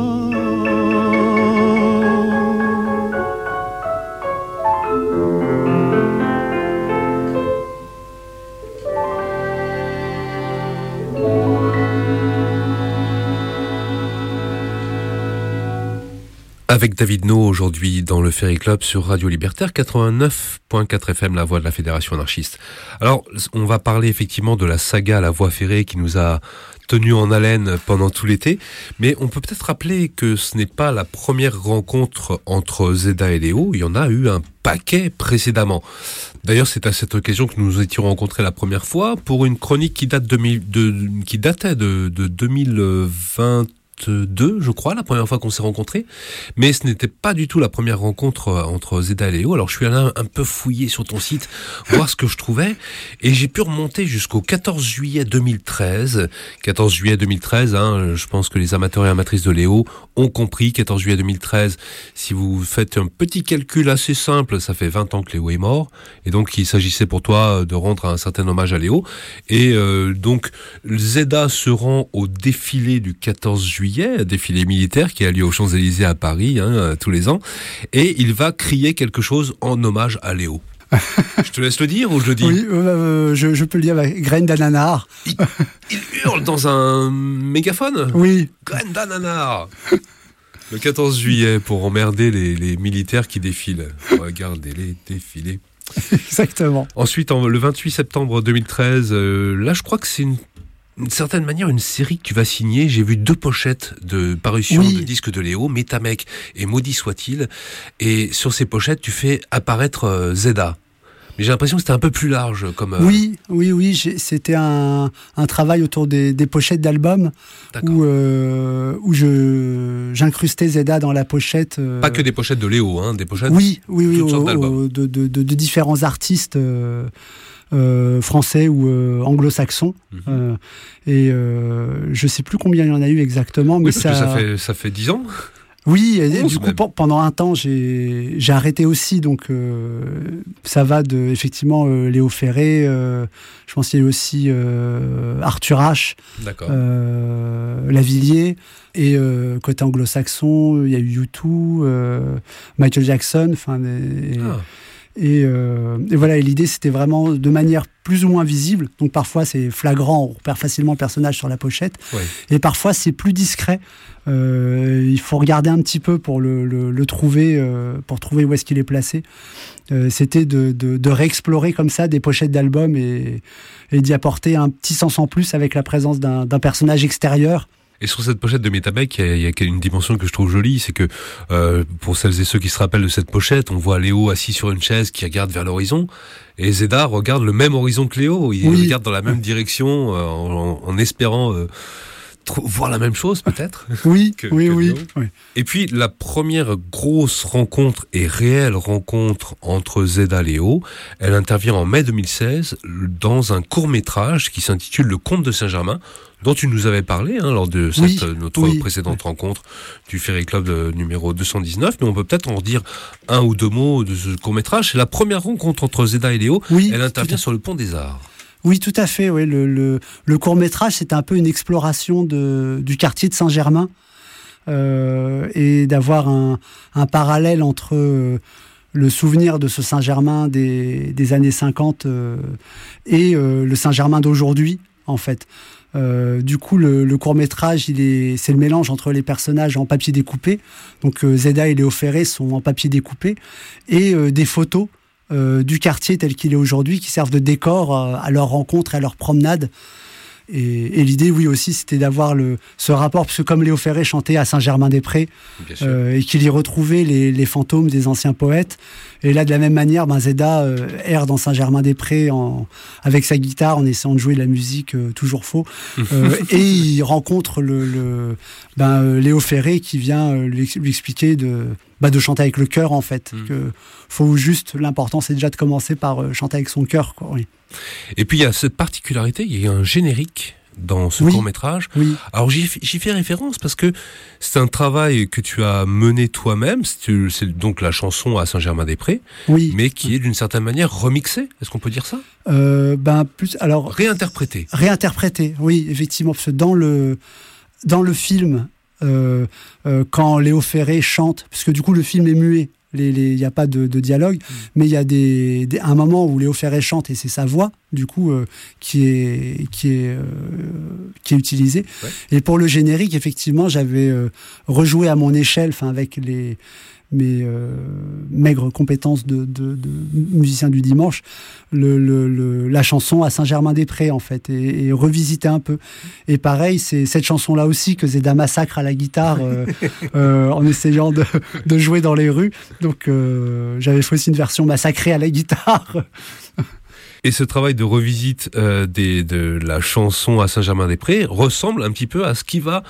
Avec David No aujourd'hui dans le Ferry Club sur Radio Libertaire 89.4 FM, la voix de la Fédération anarchiste. Alors, on va parler effectivement de la saga La Voie ferrée qui nous a tenus en haleine pendant tout l'été, mais on peut peut-être rappeler que ce n'est pas la première rencontre entre Zeda et Léo, il y en a eu un paquet précédemment. D'ailleurs, c'est à cette occasion que nous nous étions rencontrés la première fois pour une chronique qui datait de 2022, je crois, la première fois qu'on s'est rencontrés, mais ce n'était pas du tout la première rencontre entre Zeda et Léo. Alors je suis allé un peu fouiller sur ton site, voir ce que je trouvais, et j'ai pu remonter jusqu'au 14 juillet 2013. 14 juillet 2013, je pense que les amateurs et amatrices de Léo ont compris. 14 juillet 2013, si vous faites un petit calcul assez simple, ça fait 20 ans que Léo est mort, et donc il s'agissait pour toi de rendre un certain hommage à Léo, et donc Zeda se rend au défilé du 14 juillet, défilé militaire qui a lieu aux Champs-Élysées à Paris tous les ans, et il va crier quelque chose en hommage à Léo. Je te laisse le dire ou je le dis? Oui, je peux le dire avec graine d'ananas. Il hurle dans un mégaphone? Oui. Graine d'ananas. Le 14 juillet pour emmerder les militaires qui défilent. Regardez-les défiler. Exactement. Ensuite, le 28 septembre 2013, là je crois que c'est d'une certaine manière une série que tu vas signer. J'ai vu 2 pochettes de parution de disques de Léo, Métamec et Maudit soit-il, et sur ces pochettes tu fais apparaître Zeda. Mais j'ai l'impression que c'était un peu plus large comme... Oui, c'était un travail autour des pochettes d'albums où j'incrustais Zeda dans la pochette. Pas que des pochettes de Léo, des pochettes toutes sortes d'albums. De différents artistes français ou anglo-saxons. Et je sais plus combien il y en a eu exactement. Mais parce que ça fait 10 ans. Oui, et du coup, pendant un temps, j'ai arrêté aussi. Donc, ça va de, effectivement, Léo Ferré. Je pense qu'il y a eu aussi Arthur H. D'accord. Lavilliers. Et côté anglo-saxon, il y a eu U2, Michael Jackson. Et voilà, et l'idée c'était vraiment de manière plus ou moins visible, donc parfois c'est flagrant, on repère facilement le personnage sur la pochette, et parfois c'est plus discret, il faut regarder un petit peu pour le trouver, pour trouver où est-ce qu'il est placé. C'était de réexplorer comme ça des pochettes d'albums et d'y apporter un petit sens en plus avec la présence d'un personnage extérieur. Et sur cette pochette de Métamec, il y a une dimension que je trouve jolie, c'est que pour celles et ceux qui se rappellent de cette pochette, on voit Léo assis sur une chaise qui regarde vers l'horizon, et Zeda regarde le même horizon que Léo, il regarde dans la même direction en espérant voir la même chose peut-être. Oui. Et puis la première grosse rencontre et réelle rencontre entre Zeda et Léo, elle intervient en mai 2016 dans un court-métrage qui s'intitule Le Comte de Saint-Germain, dont tu nous avais parlé lors de notre précédente rencontre du Ferry Club numéro 219, mais on peut peut-être en dire un ou deux mots de ce court-métrage. C'est la première rencontre entre Zeda et Léo, elle intervient sur le Pont des Arts. Oui, tout à fait. Oui. Le court-métrage, c'est un peu une exploration du quartier de Saint-Germain et d'avoir un parallèle entre le souvenir de ce Saint-Germain des années 50 et le Saint-Germain d'aujourd'hui, en fait. Du coup, le court-métrage, c'est le mélange entre les personnages en papier découpé. Donc, Zeda et Léo Ferré sont en papier découpé et des photos du quartier tel qu'il est aujourd'hui, qui servent de décor à leur rencontre et à leur promenade. Et l'idée, oui, aussi, c'était d'avoir ce rapport, parce que comme Léo Ferré chantait à Saint-Germain-des-Prés, et qu'il y retrouvait les fantômes des anciens poètes, et là, de la même manière, Zeda erre dans Saint-Germain-des-Prés avec sa guitare, en essayant de jouer de la musique toujours faux, et il rencontre Léo Ferré qui vient lui expliquer de chanter avec le cœur, en fait. Que faut juste, l'important, c'est déjà de commencer par chanter avec son cœur, quoi. Oui. Et puis il y a cette particularité, il y a un générique dans ce court-métrage. Oui. Alors j'y fais référence parce que c'est un travail que tu as mené toi-même, c'est donc la chanson à Saint-Germain-des-Prés, mais qui est d'une certaine manière remixée, est-ce qu'on peut dire ça ? Alors Réinterprété, oui, effectivement, parce que dans le film, quand Léo Ferré chante, parce que du coup le film est muet, il n'y a pas de dialogue, mais il y a un moment où Léo Ferré chante et c'est sa voix du coup qui est utilisée. Et pour le générique, effectivement, j'avais rejoué à mon échelle, avec mes maigres compétences de musicien du dimanche, la chanson à Saint-Germain-des-Prés, en fait, et revisiter un peu. Et pareil, c'est cette chanson-là aussi que Zeda massacre à la guitare en essayant de jouer dans les rues. Donc j'avais fait aussi une version massacrée à la guitare. Et ce travail de revisite de la chanson à Saint-Germain-des-Prés ressemble un petit peu à ce qui va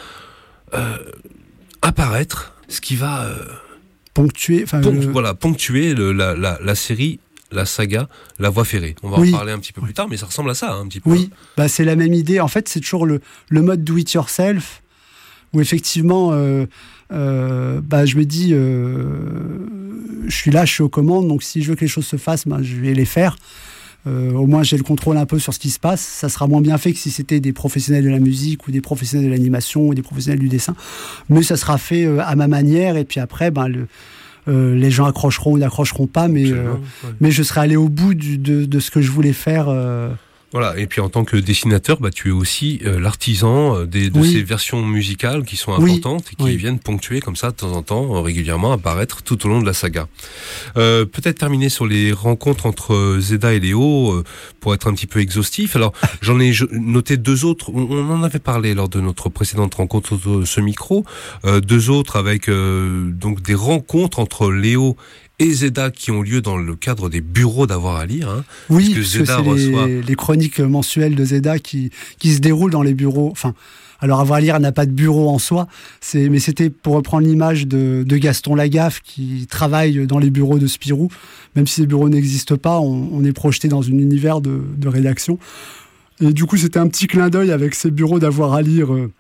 apparaître, ce qui va... ponctuer la série, la saga, La Voie Ferrée. On va en parler un petit peu plus tard, mais ça ressemble à ça, un petit peu. Oui, c'est la même idée. En fait, c'est toujours le mode do it yourself, où effectivement, je me dis, je suis là, je suis aux commandes, donc si je veux que les choses se fassent, je vais les faire. Au moins j'ai le contrôle un peu sur ce qui se passe. Ça sera moins bien fait que si c'était des professionnels de la musique ou des professionnels de l'animation ou des professionnels du dessin, mais ça sera fait à ma manière, et puis après les gens accrocheront ou n'accrocheront pas, mais je serai allé au bout de ce que je voulais faire. Voilà, et puis en tant que dessinateur, tu es aussi l'artisan de ces versions musicales qui sont importantes et qui viennent ponctuer comme ça de temps en temps, régulièrement apparaître tout au long de la saga. Peut-être terminer sur les rencontres entre Zeda et Léo pour être un petit peu exhaustif. Alors j'en ai noté deux autres, on en avait parlé lors de notre précédente rencontre de ce micro, deux autres avec donc des rencontres entre Léo et Zeda qui ont lieu dans le cadre des bureaux d'Avoir à lire. Oui, parce que c'est les chroniques mensuelles de Zeda qui se déroulent dans les bureaux. Alors Avoir à lire n'a pas de bureau en soi, mais c'était pour reprendre l'image de Gaston Lagaffe qui travaille dans les bureaux de Spirou. Même si ces bureaux n'existent pas, on est projeté dans un univers de rédaction. Et du coup, c'était un petit clin d'œil avec ces bureaux d'Avoir à lire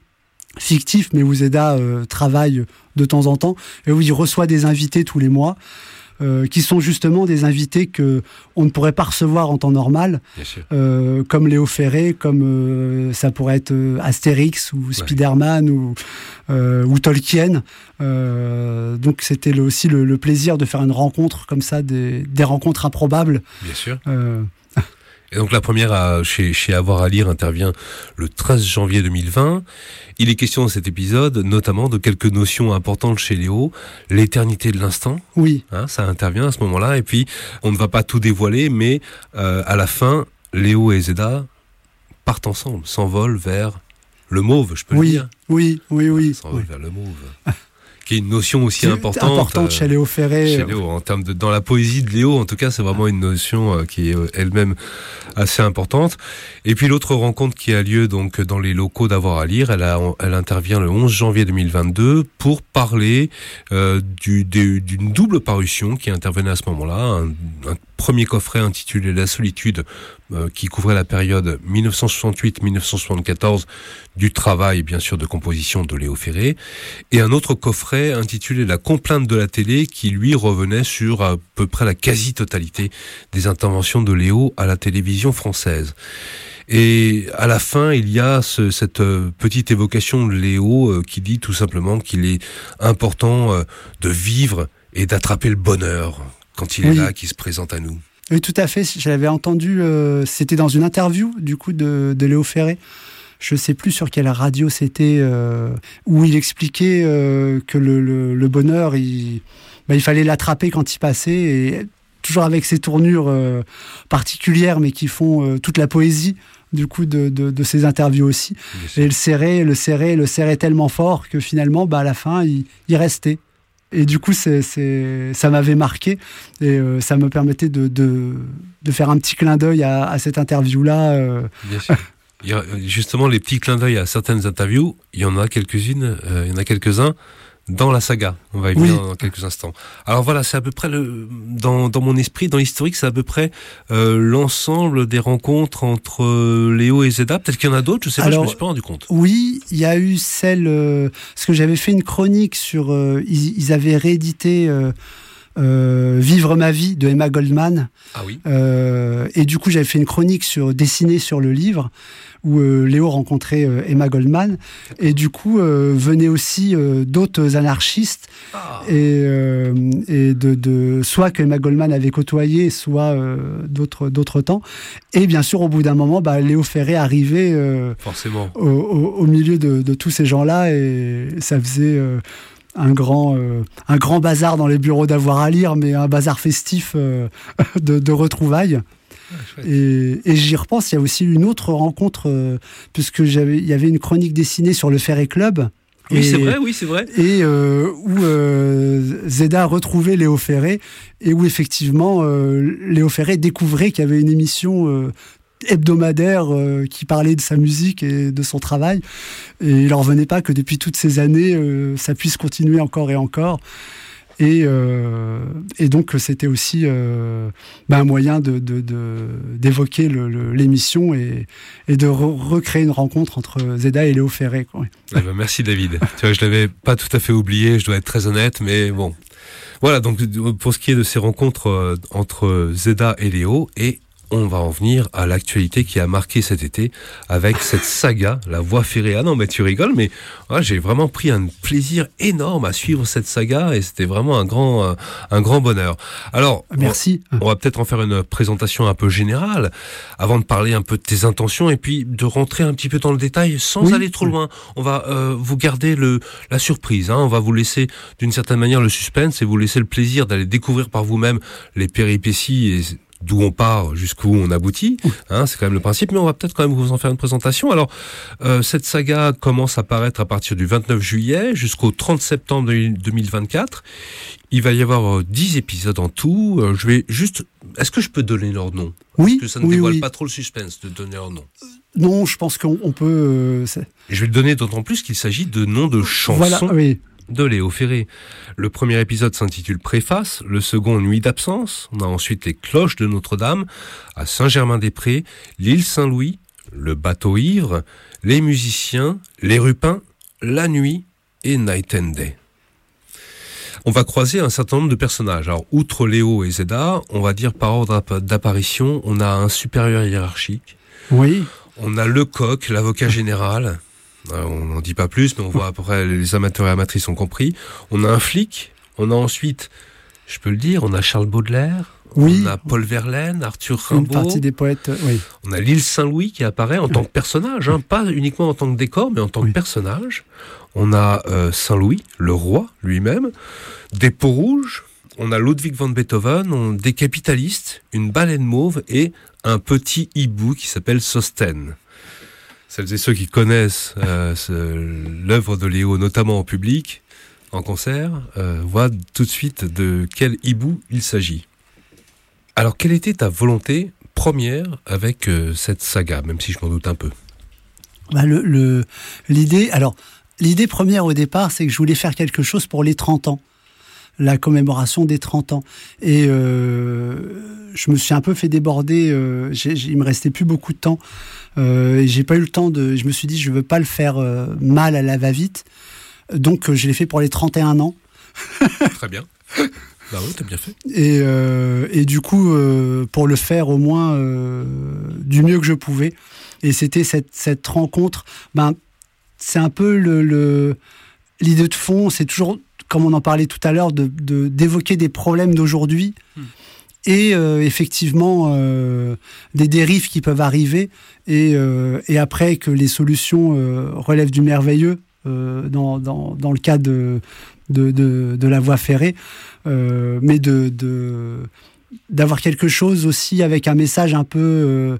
fictif, mais où Zeda travaille de temps en temps, et où il reçoit des invités tous les mois, qui sont justement des invités que on ne pourrait pas recevoir en temps normal, comme Léo Ferré, comme ça pourrait être Astérix ou Spider-Man ou Tolkien. Donc c'était aussi le plaisir de faire une rencontre comme ça, des rencontres improbables. Bien sûr. Et donc la première chez Avoir à lire intervient le 13 janvier 2020. Il est question dans cet épisode notamment de quelques notions importantes chez Léo. L'éternité de l'instant. Oui. Ça intervient à ce moment-là. Et puis on ne va pas tout dévoiler, mais à la fin, Léo et Zeda partent ensemble, s'envolent vers le mauve, je peux le dire. Oui. S'envolent vers le mauve. Qui est une notion aussi importante chez Léo Ferré. Chez Léo, en termes dans la poésie de Léo, en tout cas, c'est vraiment une notion qui est elle-même assez importante. Et puis l'autre rencontre qui a lieu donc dans les locaux d'Avoir à lire, elle intervient le 11 janvier 2022 pour parler d'une double parution qui intervenait à ce moment-là, un premier coffret intitulé La solitude, qui couvrait la période 1968-1974 du travail, bien sûr, de composition de Léo Ferré, et un autre coffret intitulé La complainte de la télé, qui lui revenait sur à peu près la quasi-totalité des interventions de Léo à la télévision française. Et à la fin, il y a cette petite évocation de Léo qui dit tout simplement qu'il est important de vivre et d'attraper le bonheur quand il est là, qui se présente à nous. Oui, tout à fait. Je l'avais entendu, c'était dans une interview du coup de Léo Ferré. Je ne sais plus sur quelle radio c'était, où il expliquait que le bonheur, il fallait l'attraper quand il passait, et toujours avec ces tournures particulières, mais qui font toute la poésie du coup de ces interviews aussi. Et le serrait tellement fort que finalement, à la fin, il restait. Et du coup, ça m'avait marqué, et ça me permettait de faire un petit clin d'œil à cette interview-là. Bien sûr. Il y a justement les petits clins d'œil à certaines interviews. Il y en a quelques-unes, il y en a quelques-uns dans la saga. On va y venir dans quelques instants. Alors voilà, c'est à peu près dans mon esprit, dans l'historique, c'est à peu près l'ensemble des rencontres entre Léo et Zeda. Peut-être qu'il y en a d'autres, je sais pas, je me suis pas rendu compte. Oui, il y a eu celle, parce que j'avais fait une chronique sur, ils avaient réédité Vivre ma vie de Emma Goldman. Ah oui. Et du coup, j'avais fait une chronique dessinée sur le livre, où Léo rencontrait Emma Goldman, et du coup venaient aussi d'autres anarchistes, et soit que Emma Goldman avait côtoyé, soit d'autres temps, et bien sûr au bout d'un moment, Léo Ferré arrivait forcément au milieu de tous ces gens-là, et ça faisait un grand bazar dans les bureaux d'Avoir à lire, mais un bazar festif de retrouvailles. Et j'y repense, il y a aussi une autre rencontre, puisque il y avait une chronique dessinée sur le Ferré Club. Oui, c'est vrai. Et où Zeda retrouvait Léo Ferré, et où effectivement Léo Ferré découvrait qu'il y avait une émission hebdomadaire qui parlait de sa musique et de son travail. Et il n'en revenait pas que depuis toutes ces années, ça puisse continuer encore et encore. Et donc c'était aussi un moyen d'évoquer l'émission et de recréer une rencontre entre Zeda et Léo Ferré. Quoi. Merci David. Tu vois, je l'avais pas tout à fait oublié, je dois être très honnête, mais bon. Voilà, donc pour ce qui est de ces rencontres entre Zeda et Léo, et on va en venir à l'actualité qui a marqué cet été avec cette saga, La Voie ferrée. Ah non, mais tu rigoles, mais j'ai vraiment pris un plaisir énorme à suivre cette saga, et c'était vraiment un grand bonheur. Alors, merci. On va peut-être en faire une présentation un peu générale avant de parler un peu de tes intentions, et puis de rentrer un petit peu dans le détail sans aller trop loin. On va vous garder la surprise, on va vous laisser d'une certaine manière le suspense et vous laisser le plaisir d'aller découvrir par vous-même les péripéties et d'où on part, jusqu'où on aboutit, c'est quand même le principe, mais on va peut-être quand même vous en faire une présentation. Alors, cette saga commence à paraître à partir du 29 juillet jusqu'au 30 septembre 2024. Il va y avoir 10 épisodes en tout. Je vais juste... Est-ce que je peux donner leur nom ? Oui. Parce que ça ne dévoile pas trop le suspense de donner leur nom. Non, je pense qu'on peut... Je vais le donner d'autant plus qu'il s'agit de noms de chansons. Voilà, oui. De Léo Ferré. Le premier épisode s'intitule Préface, le second Nuit d'absence. On a ensuite les Cloches de Notre-Dame, à Saint-Germain-des-Prés, l'île Saint-Louis, le bateau ivre, les musiciens, les Rupins, La Nuit et Night and Day. On va croiser un certain nombre de personnages. Alors, outre Léo et Zeda, on va dire par ordre d'apparition, on a un supérieur hiérarchique. Oui. On a Lecoq, l'avocat général. On n'en dit pas plus, mais on voit à peu près, les amateurs et amatrices ont compris. On a un flic. On a ensuite, je peux le dire, on a Charles Baudelaire. Oui. On a Paul Verlaine, Arthur Rimbaud. Une partie des poètes, oui. On a l'île Saint-Louis qui apparaît en tant que personnage, pas uniquement en tant que décor, mais en tant que personnage. On a Saint-Louis, le roi lui-même, des peaux rouges, on a Ludwig van Beethoven, des capitalistes, une baleine mauve et un petit hibou qui s'appelle Sostène. Celles et ceux qui connaissent l'œuvre de Léo, notamment en public, en concert, voient tout de suite de quel hibou il s'agit. Alors, quelle était ta volonté première avec cette saga, même si je m'en doute un peu? L'idée première au départ, c'est que je voulais faire quelque chose pour les 30 ans, la commémoration des 30 ans. Et je me suis un peu fait déborder, il me restait plus beaucoup de temps, et j'ai pas eu le temps je me suis dit, je veux pas le faire mal à la va-vite, donc je l'ai fait pour les 31 ans. Très bien. Bah oui, t'as bien fait. Et du coup, pour le faire au moins du mieux que je pouvais. Et c'était cette rencontre. C'est un peu l'idée de fond. C'est toujours, comme on en parlait tout à l'heure, d'évoquer des problèmes d'aujourd'hui et effectivement des dérives qui peuvent arriver. Et après que les solutions relèvent du merveilleux dans le cas de la voie ferrée, mais d'avoir quelque chose aussi avec un message un peu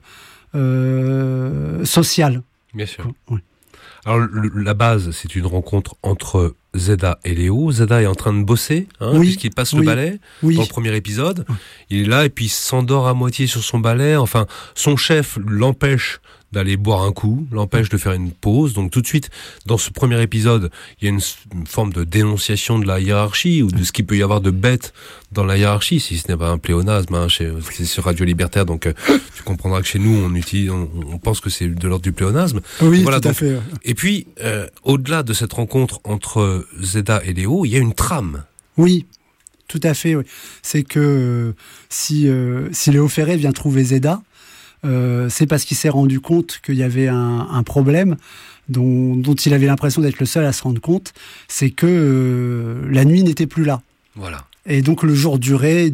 social. Bien sûr. Oui. Alors la base, c'est une rencontre entre Zeda et Léo. Zeda est en train de bosser, puisqu'il passe le balai dans le premier épisode. Il est là et puis il s'endort à moitié sur son balai. Enfin, son chef l'empêche d'aller boire un coup, l'empêche de faire une pause. Donc tout de suite, dans ce premier épisode, il y a une forme de dénonciation de la hiérarchie ou de ce qu'il peut y avoir de bête dans la hiérarchie, si ce n'est pas un pléonasme. C'est sur Radio Libertaire, donc tu comprendras que chez nous, on pense que c'est de l'ordre du pléonasme. Oui, voilà, tout à fait. Et puis, au-delà de cette rencontre entre Zeda et Léo, il y a une trame. Oui, tout à fait. Oui. C'est que si Léo Ferré vient trouver Zeda, c'est parce qu'il s'est rendu compte qu'il y avait un problème dont il avait l'impression d'être le seul à se rendre compte, c'est que la nuit n'était plus là. Voilà. Et donc le jour durait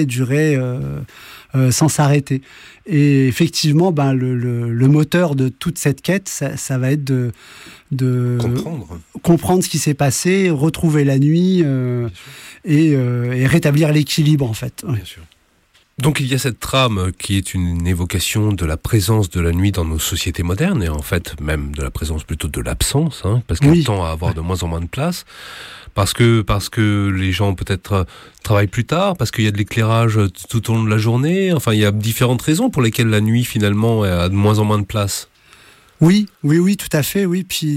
sans s'arrêter. Et effectivement, le moteur de toute cette quête, ça va être de comprendre ce qui s'est passé, retrouver la nuit et rétablir l'équilibre, en fait. Bien sûr. Donc il y a cette trame qui est une évocation de la présence de la nuit dans nos sociétés modernes, et en fait même de la présence plutôt de l'absence, parce qu'elle tend à avoir de moins en moins de place, parce que les gens peut-être travaillent plus tard, parce qu'il y a de l'éclairage tout au long de la journée. Enfin, il y a différentes raisons pour lesquelles la nuit finalement a de moins en moins de place. Oui, tout à fait, oui. Puis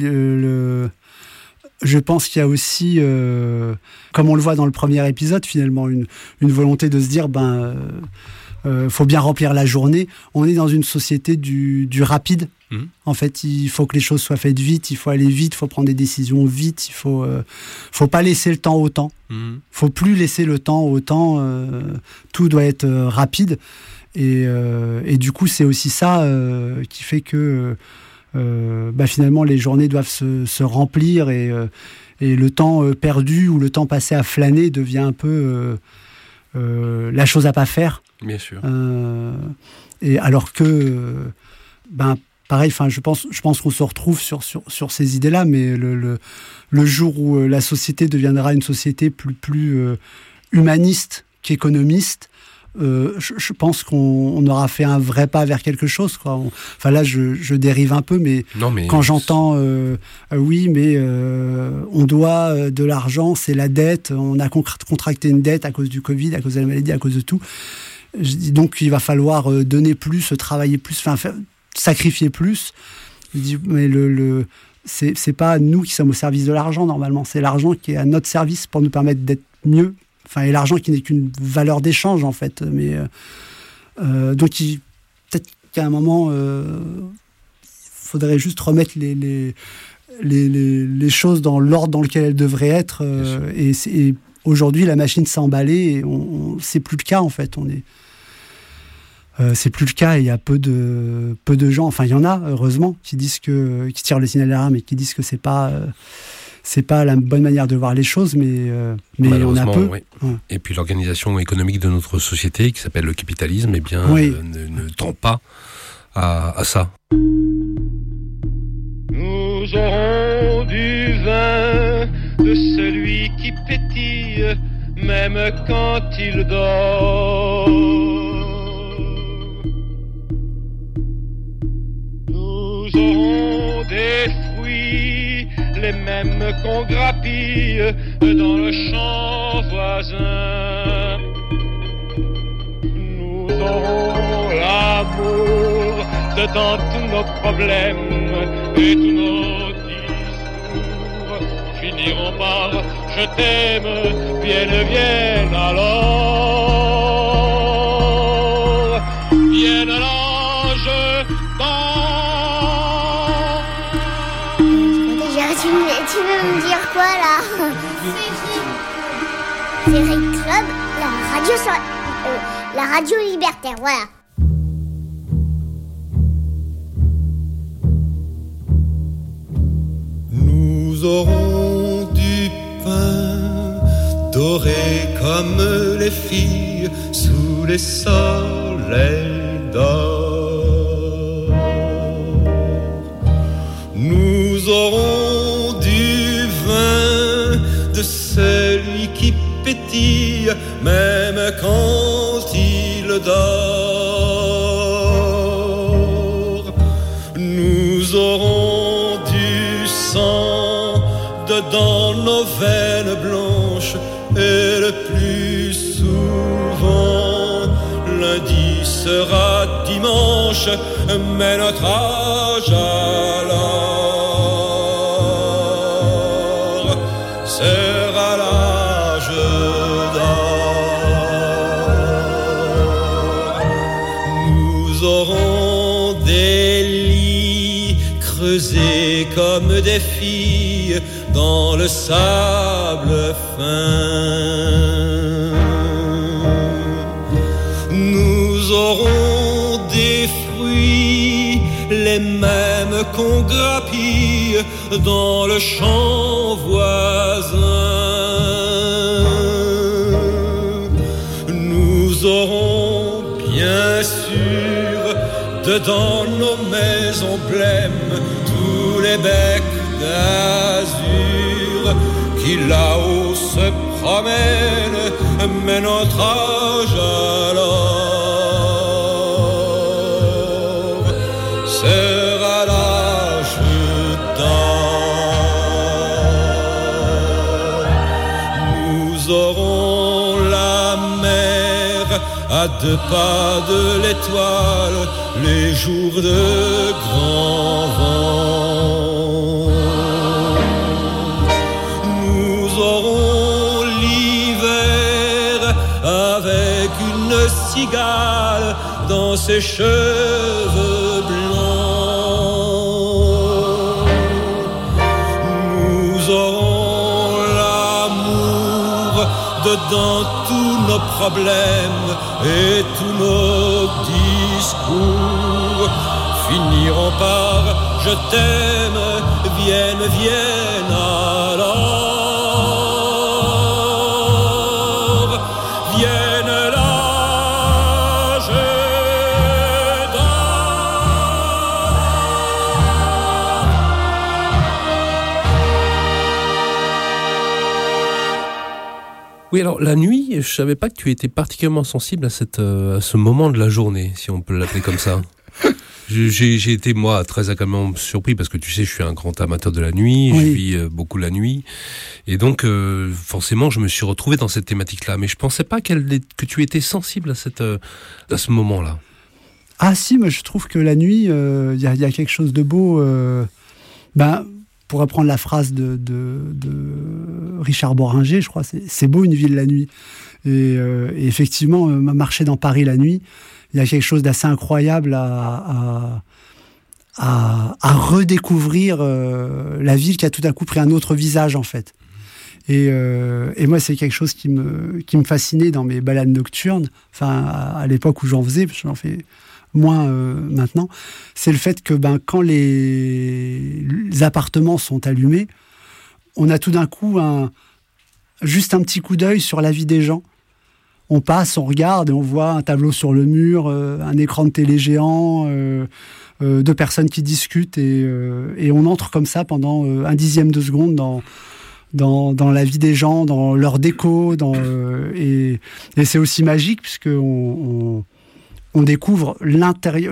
je pense qu'il y a aussi, comme on le voit dans le premier épisode, finalement, une volonté de se dire, faut bien remplir la journée. On est dans une société du rapide. En fait, il faut que les choses soient faites vite, il faut aller vite, il faut prendre des décisions vite, il faut pas laisser le temps au temps. Faut plus laisser le temps au temps. Tout doit être rapide. Et du coup, c'est aussi ça qui fait que finalement les journées doivent se remplir et le temps perdu ou le temps passé à flâner devient un peu la chose à pas faire. Bien sûr. Et alors que pareil, je pense qu'on se retrouve sur ces idées-là, mais le jour où la société deviendra une société plus humaniste qu'économiste, je pense qu'on aura fait un vrai pas vers quelque chose, quoi. Là, je dérive un peu, mais quand j'entends on doit de l'argent, c'est la dette, on a contracté une dette à cause du Covid, à cause de la maladie, à cause de tout. Je dis donc il va falloir donner plus, travailler plus, sacrifier plus. Je dis, mais c'est pas nous qui sommes au service de l'argent normalement, c'est l'argent qui est à notre service pour nous permettre d'être mieux. Et l'argent qui n'est qu'une valeur d'échange, en fait. Mais, donc, peut-être qu'à un moment, il faudrait juste remettre les choses dans l'ordre dans lequel elles devraient être. Et aujourd'hui, la machine s'est emballée et c'est plus le cas, en fait. C'est plus le cas et il y a peu de gens, enfin il y en a heureusement qui tirent le signal d'alarme et qui disent que c'est pas la bonne manière de voir les choses, mais on a peu. Oui. Et puis l'organisation économique de notre société qui s'appelle le capitalisme, eh bien ne tend pas à ça. Nous aurons du vin de celui qui pétille même quand il dort. Nous aurons des fruits, les mêmes qu'on grappille dans le champ voisin. Nous aurons l'amour dedans tous nos problèmes et tous nos discours finiront par je t'aime, vienne alors, vienne l'ange dans. Tu veux me dire quoi là? Ferry Club, la radio libertaire, voilà. Nous aurons du pain doré comme les filles sous les soleils d'or. Nous aurons du vin de celui qui pétille même quand il dort. Nous aurons du sang dedans nos veines blanches et le plus souvent lundi sera dimanche, mais notre âge alors sera l'âge d'or. Nous aurons des lits creusés comme des filles dans le sable fin. Nous aurons des fruits, les mêmes qu'on grappille dans le champ voisin. Nous aurons bien sûr dedans nos maisons blêmes tous les becs d'azur qui là-haut se promènent, mais notre âge alors sera l'âge d'or. Nous aurons la mer à 2 pas de l'étoile, les jours de grand vent. Nous aurons l'hiver avec une cigale dans ses cheveux blancs. Nous aurons l'amour dedans tous nos problèmes et tous nos discours finiront par je t'aime, vienne alors, vienne l'âge d'or. Oui, alors la nuit, je savais pas que tu étais particulièrement sensible à ce moment de la journée, si on peut l'appeler comme ça. J'ai été, moi, très agréablement surpris parce que tu sais, je suis un grand amateur de la nuit, oui. Je vis beaucoup la nuit. Et donc, forcément, je me suis retrouvé dans cette thématique-là. Mais je pensais pas que tu étais sensible à ce moment-là. Ah si, mais je trouve que la nuit, y a quelque chose de beau. Pour reprendre la phrase de Richard Bohringer, je crois, c'est beau une ville la nuit. Et effectivement, marcher dans Paris la nuit, il y a quelque chose d'assez incroyable à redécouvrir la ville qui a tout à coup pris un autre visage en fait. Et moi, c'est quelque chose qui me fascinait dans mes balades nocturnes, enfin à l'époque où j'en faisais, parce que j'en fais moins maintenant, c'est le fait que quand les appartements sont allumés, on a tout d'un coup juste un petit coup d'œil sur la vie des gens. On passe, on regarde et on voit un tableau sur le mur, un écran de télé géant, deux personnes qui discutent et on entre comme ça pendant un dixième de seconde dans la vie des gens, dans leur déco, et c'est aussi magique puisque on découvre l'intérieur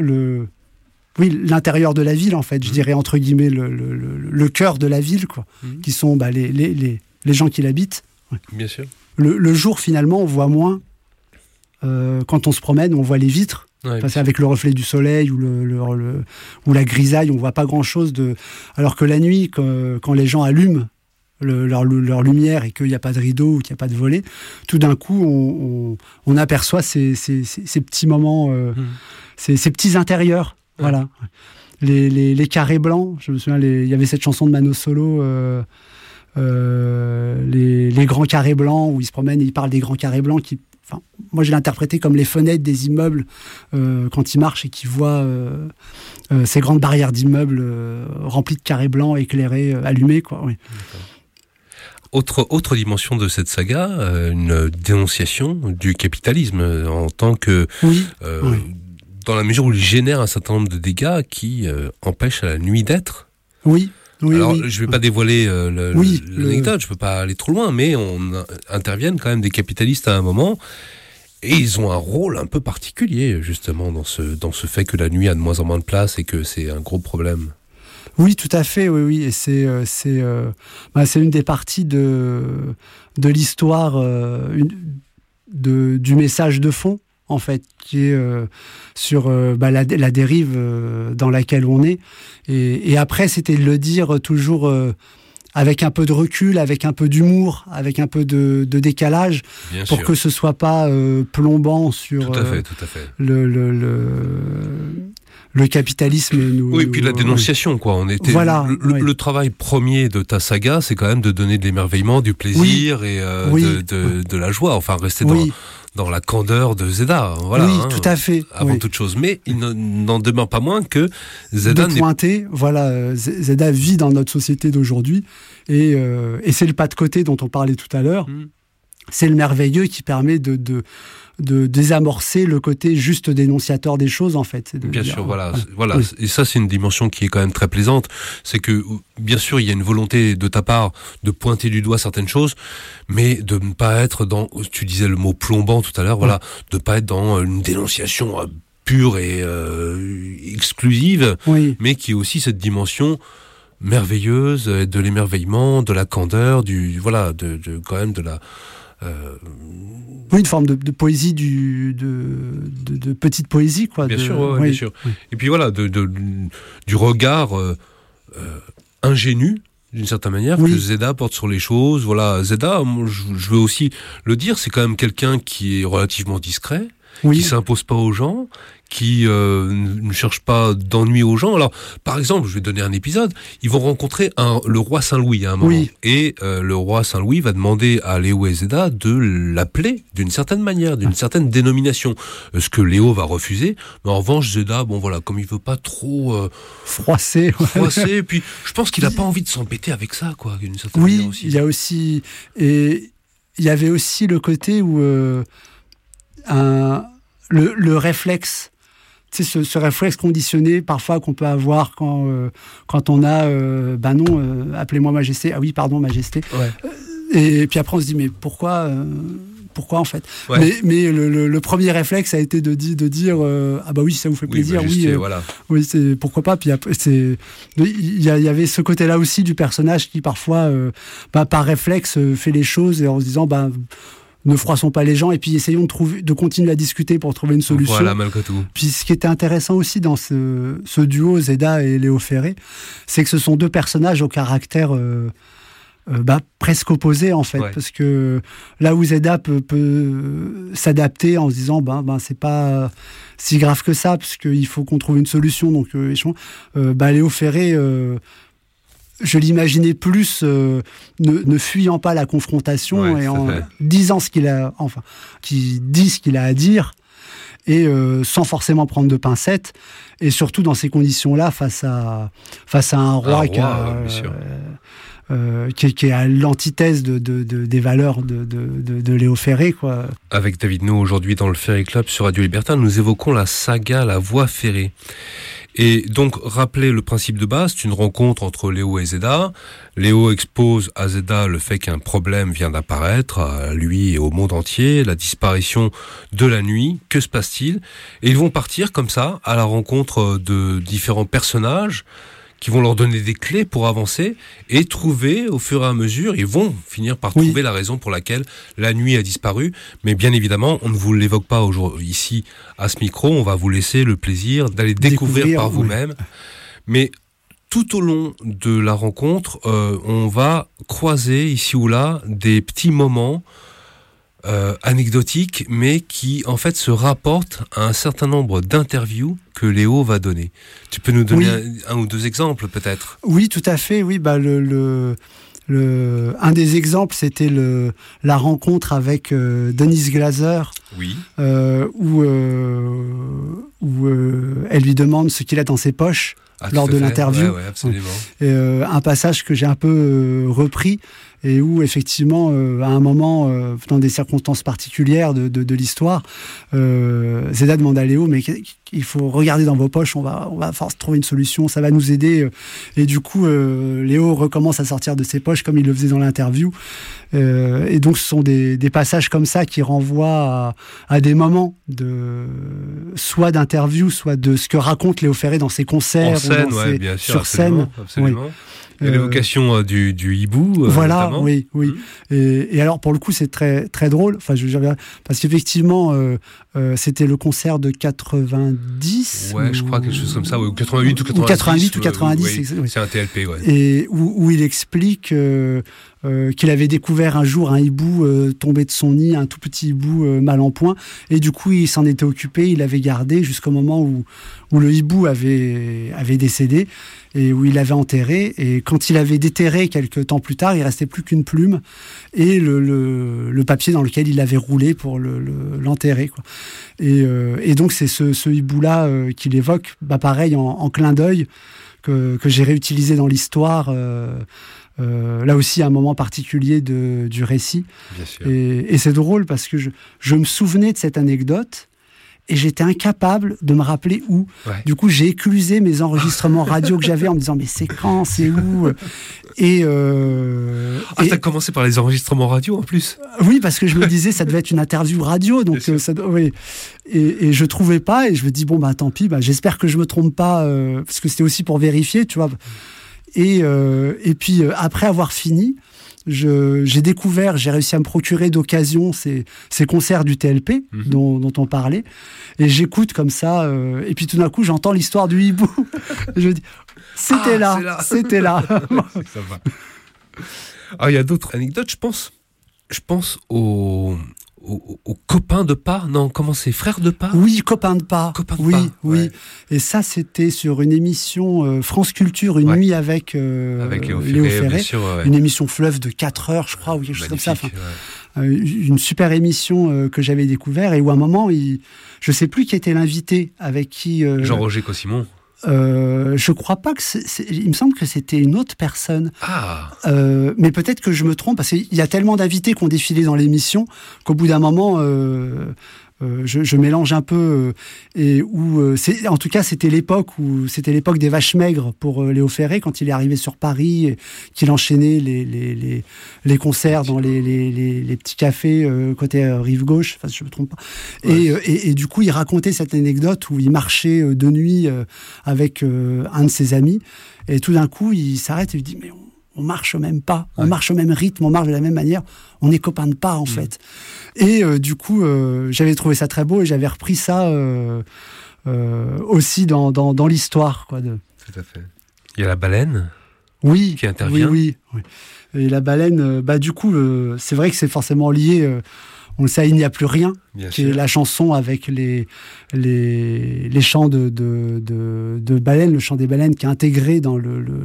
de la ville en fait, je dirais entre guillemets le cœur de la ville quoi, qui sont les gens qui l'habitent. Ouais. Bien sûr. Le jour finalement on voit moins quand on se promène, on voit les vitres. Ouais, parce qu'avec le reflet du soleil ou la grisaille, on voit pas grand chose alors que la nuit, quand les gens allument leur lumière et qu'il n'y a pas de rideau ou qu'il n'y a pas de volet, tout d'un coup on aperçoit ces petits moments, ces petits intérieurs. Voilà. Les carrés blancs, je me souviens, il y avait cette chanson de Mano Solo, les grands carrés blancs où ils se promènent et ils parlent des grands carrés blancs moi je l'ai interprété comme les fenêtres des immeubles quand ils marchent et qu'ils voient ces grandes barrières d'immeubles remplies de carrés blancs éclairés, allumés quoi. Oui. Autre dimension de cette saga, une dénonciation du capitalisme en tant que dans la mesure où il génère un certain nombre de dégâts qui empêchent à la nuit d'être. Oui. Alors, je vais pas dévoiler l'anecdote, je peux pas aller trop loin, mais interviennent quand même des capitalistes à un moment, et ils ont un rôle un peu particulier, justement, dans ce fait que la nuit a de moins en moins de place et que c'est un gros problème. Oui, tout à fait, oui. Et c'est une des parties de l'histoire, du message de fond, en fait, qui est sur la dérive dans laquelle on est. Et après, c'était de le dire toujours avec un peu de recul, avec un peu d'humour, avec un peu de décalage, bien pour sûr. Que ce soit pas plombant sur tout à fait. Le capitalisme. Oui, puis la dénonciation, quoi. Le travail premier de ta saga, c'est quand même de donner de l'émerveillement, du plaisir et de la joie. Enfin, rester dans la candeur de Zeda. Voilà, tout à fait. Avant toute chose. Mais il n'en demeure pas moins que Zeda Zeda vit dans notre société d'aujourd'hui. Et c'est le pas de côté dont on parlait tout à l'heure. C'est le merveilleux qui permet de désamorcer le côté juste dénonciateur des choses, en fait. Bien sûr, voilà. Oui. Et ça, c'est une dimension qui est quand même très plaisante. C'est que, bien sûr, il y a une volonté de ta part de pointer du doigt certaines choses, mais de ne pas être tu disais le mot plombant tout à l'heure, de ne pas être dans une dénonciation pure et exclusive, mais qui est aussi cette dimension merveilleuse, de l'émerveillement, de la candeur, quand même de la... Oui, une forme de poésie, de petite poésie, quoi. Bien sûr, bien sûr. Oui. Et puis du regard ingénu, d'une certaine manière, que Zeda porte sur les choses. Voilà, Zeda, je veux aussi le dire, c'est quand même quelqu'un qui est relativement discret, qui s'impose pas aux gens, qui ne cherche pas d'ennui aux gens. Alors, par exemple, je vais donner un épisode, ils vont rencontrer le roi Saint-Louis à un moment, et le roi Saint-Louis va demander à Léo et Zeda de l'appeler d'une certaine manière, d'une certaine dénomination, ce que Léo va refuser, mais en revanche, Zeda, comme il veut pas trop froisser, et puis je pense qu'il a pas envie de s'embêter avec ça, quoi, d'une certaine manière aussi. Il y a aussi, et il y avait aussi le côté où le réflexe, ce réflexe conditionné parfois qu'on peut avoir quand on a appelez-moi Majesté, ah oui pardon Majesté, et puis après on se dit mais pourquoi en fait, mais le premier réflexe a été de dire ah bah oui ça vous fait plaisir, Majesté, oui c'est pourquoi pas, puis après il y avait ce côté là aussi du personnage qui parfois par réflexe fait les choses et en se disant ne froissons pas les gens et puis essayons de continuer à discuter pour trouver une solution. Voilà, malgré tout. Puis ce qui était intéressant aussi dans ce duo Zeda et Léo Ferré, c'est que ce sont deux personnages au caractère presque opposé en fait, parce que là où Zeda peut s'adapter en se disant c'est pas si grave que ça, parce qu'il faut qu'on trouve une solution, donc Léo Ferré, je l'imaginais plus ne fuyant pas la confrontation et en disant ce qu'il a, qui dit ce qu'il a à dire, et sans forcément prendre de pincettes, et surtout dans ces conditions-là face à un roi qui est à l'antithèse des valeurs de Léo Ferré, quoi. Avec David No, aujourd'hui dans le Ferry Club sur Radio Libertaire, nous évoquons la saga La Voie ferrée. Et donc, rappelez le principe de base, c'est une rencontre entre Léo et Zeda. Léo expose à Zeda le fait qu'un problème vient d'apparaître à lui et au monde entier, la disparition de la nuit. Que se passe-t-il ? Et ils vont partir comme ça à la rencontre de différents personnages qui vont leur donner des clés pour avancer et trouver au fur et à mesure, ils vont finir par trouver la raison pour laquelle la nuit a disparu. Mais bien évidemment, on ne vous l'évoque pas aujourd'hui ici à ce micro, on va vous laisser le plaisir d'aller découvrir par vous-même. Mais tout au long de la rencontre, on va croiser ici ou là des petits moments anecdotiques, mais qui en fait se rapportent à un certain nombre d'interviews que Léo va donner. Tu peux nous donner un ou deux exemples peut-être ? Oui, tout à fait. Oui, un des exemples, c'était la rencontre avec Denise Glaser, où elle lui demande ce qu'il a dans ses poches lors de l'interview. Un passage que j'ai un peu repris, et où effectivement, à un moment, dans des circonstances particulières de l'histoire, Zeda demande à Léo, mais il faut regarder dans vos poches, on va forcément trouver une solution, ça va nous aider. Et du coup, Léo recommence à sortir de ses poches comme il le faisait dans l'interview. Et donc, ce sont des passages comme ça qui renvoient à des moments soit d'interview, soit de ce que raconte Léo Ferré dans ses concerts, bien sûr, sur scène. Absolument. Et l'évocation du hibou. Voilà, notamment. oui. Et alors, pour le coup, c'est très, très drôle. Enfin, je veux dire, parce qu'effectivement, c'était le concert de 90. Ouais, je crois, quelque chose comme ça, ou 88 ou 90. Ou 88 ou 90. C'est un TLP, ouais. Et où il explique qu'il avait découvert un jour un hibou tombé de son nid, un tout petit hibou mal en point, et du coup il s'en était occupé, il l'avait gardé jusqu'au moment où le hibou avait décédé, et où il l'avait enterré, et quand il avait déterré quelques temps plus tard, il restait plus qu'une plume et le papier dans lequel il avait roulé pour l'enterrer, quoi. Et donc c'est ce hibou-là qu'il évoque, pareil en clin d'œil, que j'ai réutilisé dans l'histoire, là aussi à un moment particulier du récit. Bien sûr. Et c'est drôle parce que je me souvenais de cette anecdote et j'étais incapable de me rappeler où. Ouais. Du coup, j'ai éclusé mes enregistrements radio que j'avais en me disant mais c'est quand, c'est où. T'as commencé par les enregistrements radio en plus. Oui, parce que je me disais ça devait être une interview radio, donc oui. Et je trouvais pas, et je me dis tant pis, j'espère que je me trompe pas, parce que c'était aussi pour vérifier, tu vois. Et puis après avoir fini, j'ai découvert, j'ai réussi à me procurer d'occasion ces concerts du TLP dont on parlait, et j'écoute comme ça, et puis tout d'un coup j'entends l'histoire du hibou. Et je me dis c'était là. Ça va. Alors il y a d'autres anecdotes, je pense aux copains de pas, non, comment c'est, frères de pas ? Oui, copains de pas. Oui. Ouais. Et ça, c'était sur une émission France Culture, une nuit avec Léo Ferré, bien sûr, une émission fleuve de 4 heures, je crois, ou quelque chose comme ça. Une super émission que j'avais découvert, et où à un moment, je sais plus qui était l'invité, avec qui... Jean-Roger Cossimon. Je crois pas que il me semble que c'était une autre personne. Mais peut-être que je me trompe, parce qu'il y a tellement d'invités qui ont défilé dans l'émission qu'au bout d'un moment je mélange un peu, et où en tout cas c'était l'époque des vaches maigres pour Léo Ferré, quand il est arrivé sur Paris, et qu'il enchaînait les concerts dans les petits cafés côté rive gauche, enfin si je me trompe pas. Et du coup il racontait cette anecdote où il marchait de nuit avec un de ses amis, et tout d'un coup il s'arrête et il dit mais on marche même pas, on marche au même rythme, on marche de la même manière, on est copains de pas en fait. Et du coup, j'avais trouvé ça très beau, et j'avais repris ça aussi dans l'histoire, quoi. Tout à fait. Il y a la baleine. Oui, qui intervient. Oui. Et la baleine, du coup, c'est vrai que c'est forcément lié. On le sait, il n'y a plus rien. Bien qui sûr. est la chanson avec les chants de baleines, le chant des baleines qui est intégré dans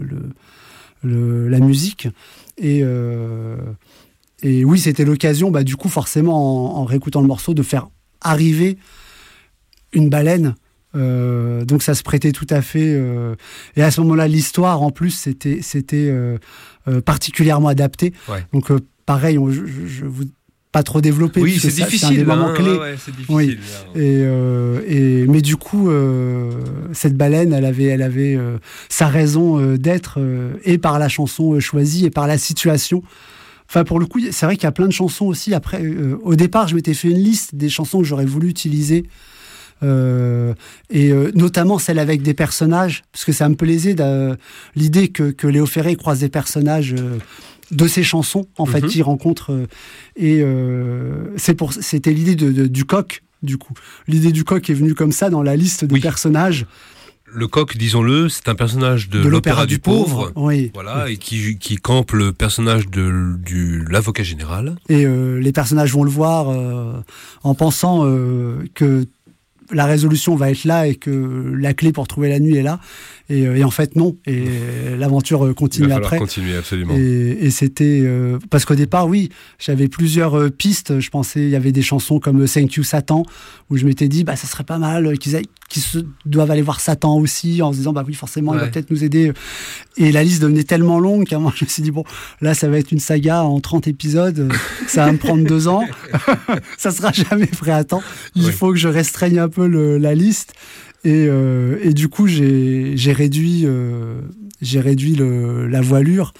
la musique. Et oui, c'était l'occasion, du coup, forcément, en réécoutant le morceau, de faire arriver une baleine. Donc ça se prêtait tout à fait. Et à ce moment-là, l'histoire, en plus, c'était particulièrement adapté. Ouais. Donc pareil, je vous pas trop développé. Oui, parce que c'est difficile. C'est un des moments clés. Ouais, c'est difficile. Oui. Mais du coup, cette baleine, elle avait sa raison d'être, et par la chanson choisie et par la situation. Enfin, pour le coup, c'est vrai qu'il y a plein de chansons aussi. Après, au départ, je m'étais fait une liste des chansons que j'aurais voulu utiliser. Notamment celle avec des personnages, parce que ça me plaisait l'idée que Léo Ferré croise des personnages de ses chansons, en fait, qu'il rencontre. C'était l'idée du coq, du coup. L'idée du coq est venue comme ça dans la liste des personnages. Le coq, disons-le, c'est un personnage de l'Opéra du Pauvre. Oui. Voilà, et qui campe le personnage de l'avocat général. Et les personnages vont le voir en pensant que la résolution va être là et que la clé pour trouver la nuit est là. Et en fait, non. Et l'aventure continue après. Il va falloir continuer, absolument. Et c'était... parce qu'au départ, oui, j'avais plusieurs pistes. Je pensais, il y avait des chansons comme Thank You Satan, où je m'étais dit, ça serait pas mal qu'ils doivent aller voir Satan aussi, en se disant, oui, forcément, il va peut-être nous aider. Et la liste devenait tellement longue qu'à un moment, je me suis dit, là, ça va être une saga en 30 épisodes. Ça va me prendre 2 ans. Ça sera jamais prêt à temps. Il faut que je restreigne un peu la liste. Et du coup, j'ai réduit la voilure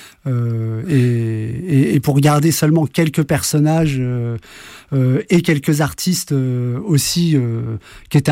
et pour garder seulement quelques personnages et quelques artistes aussi qui étaient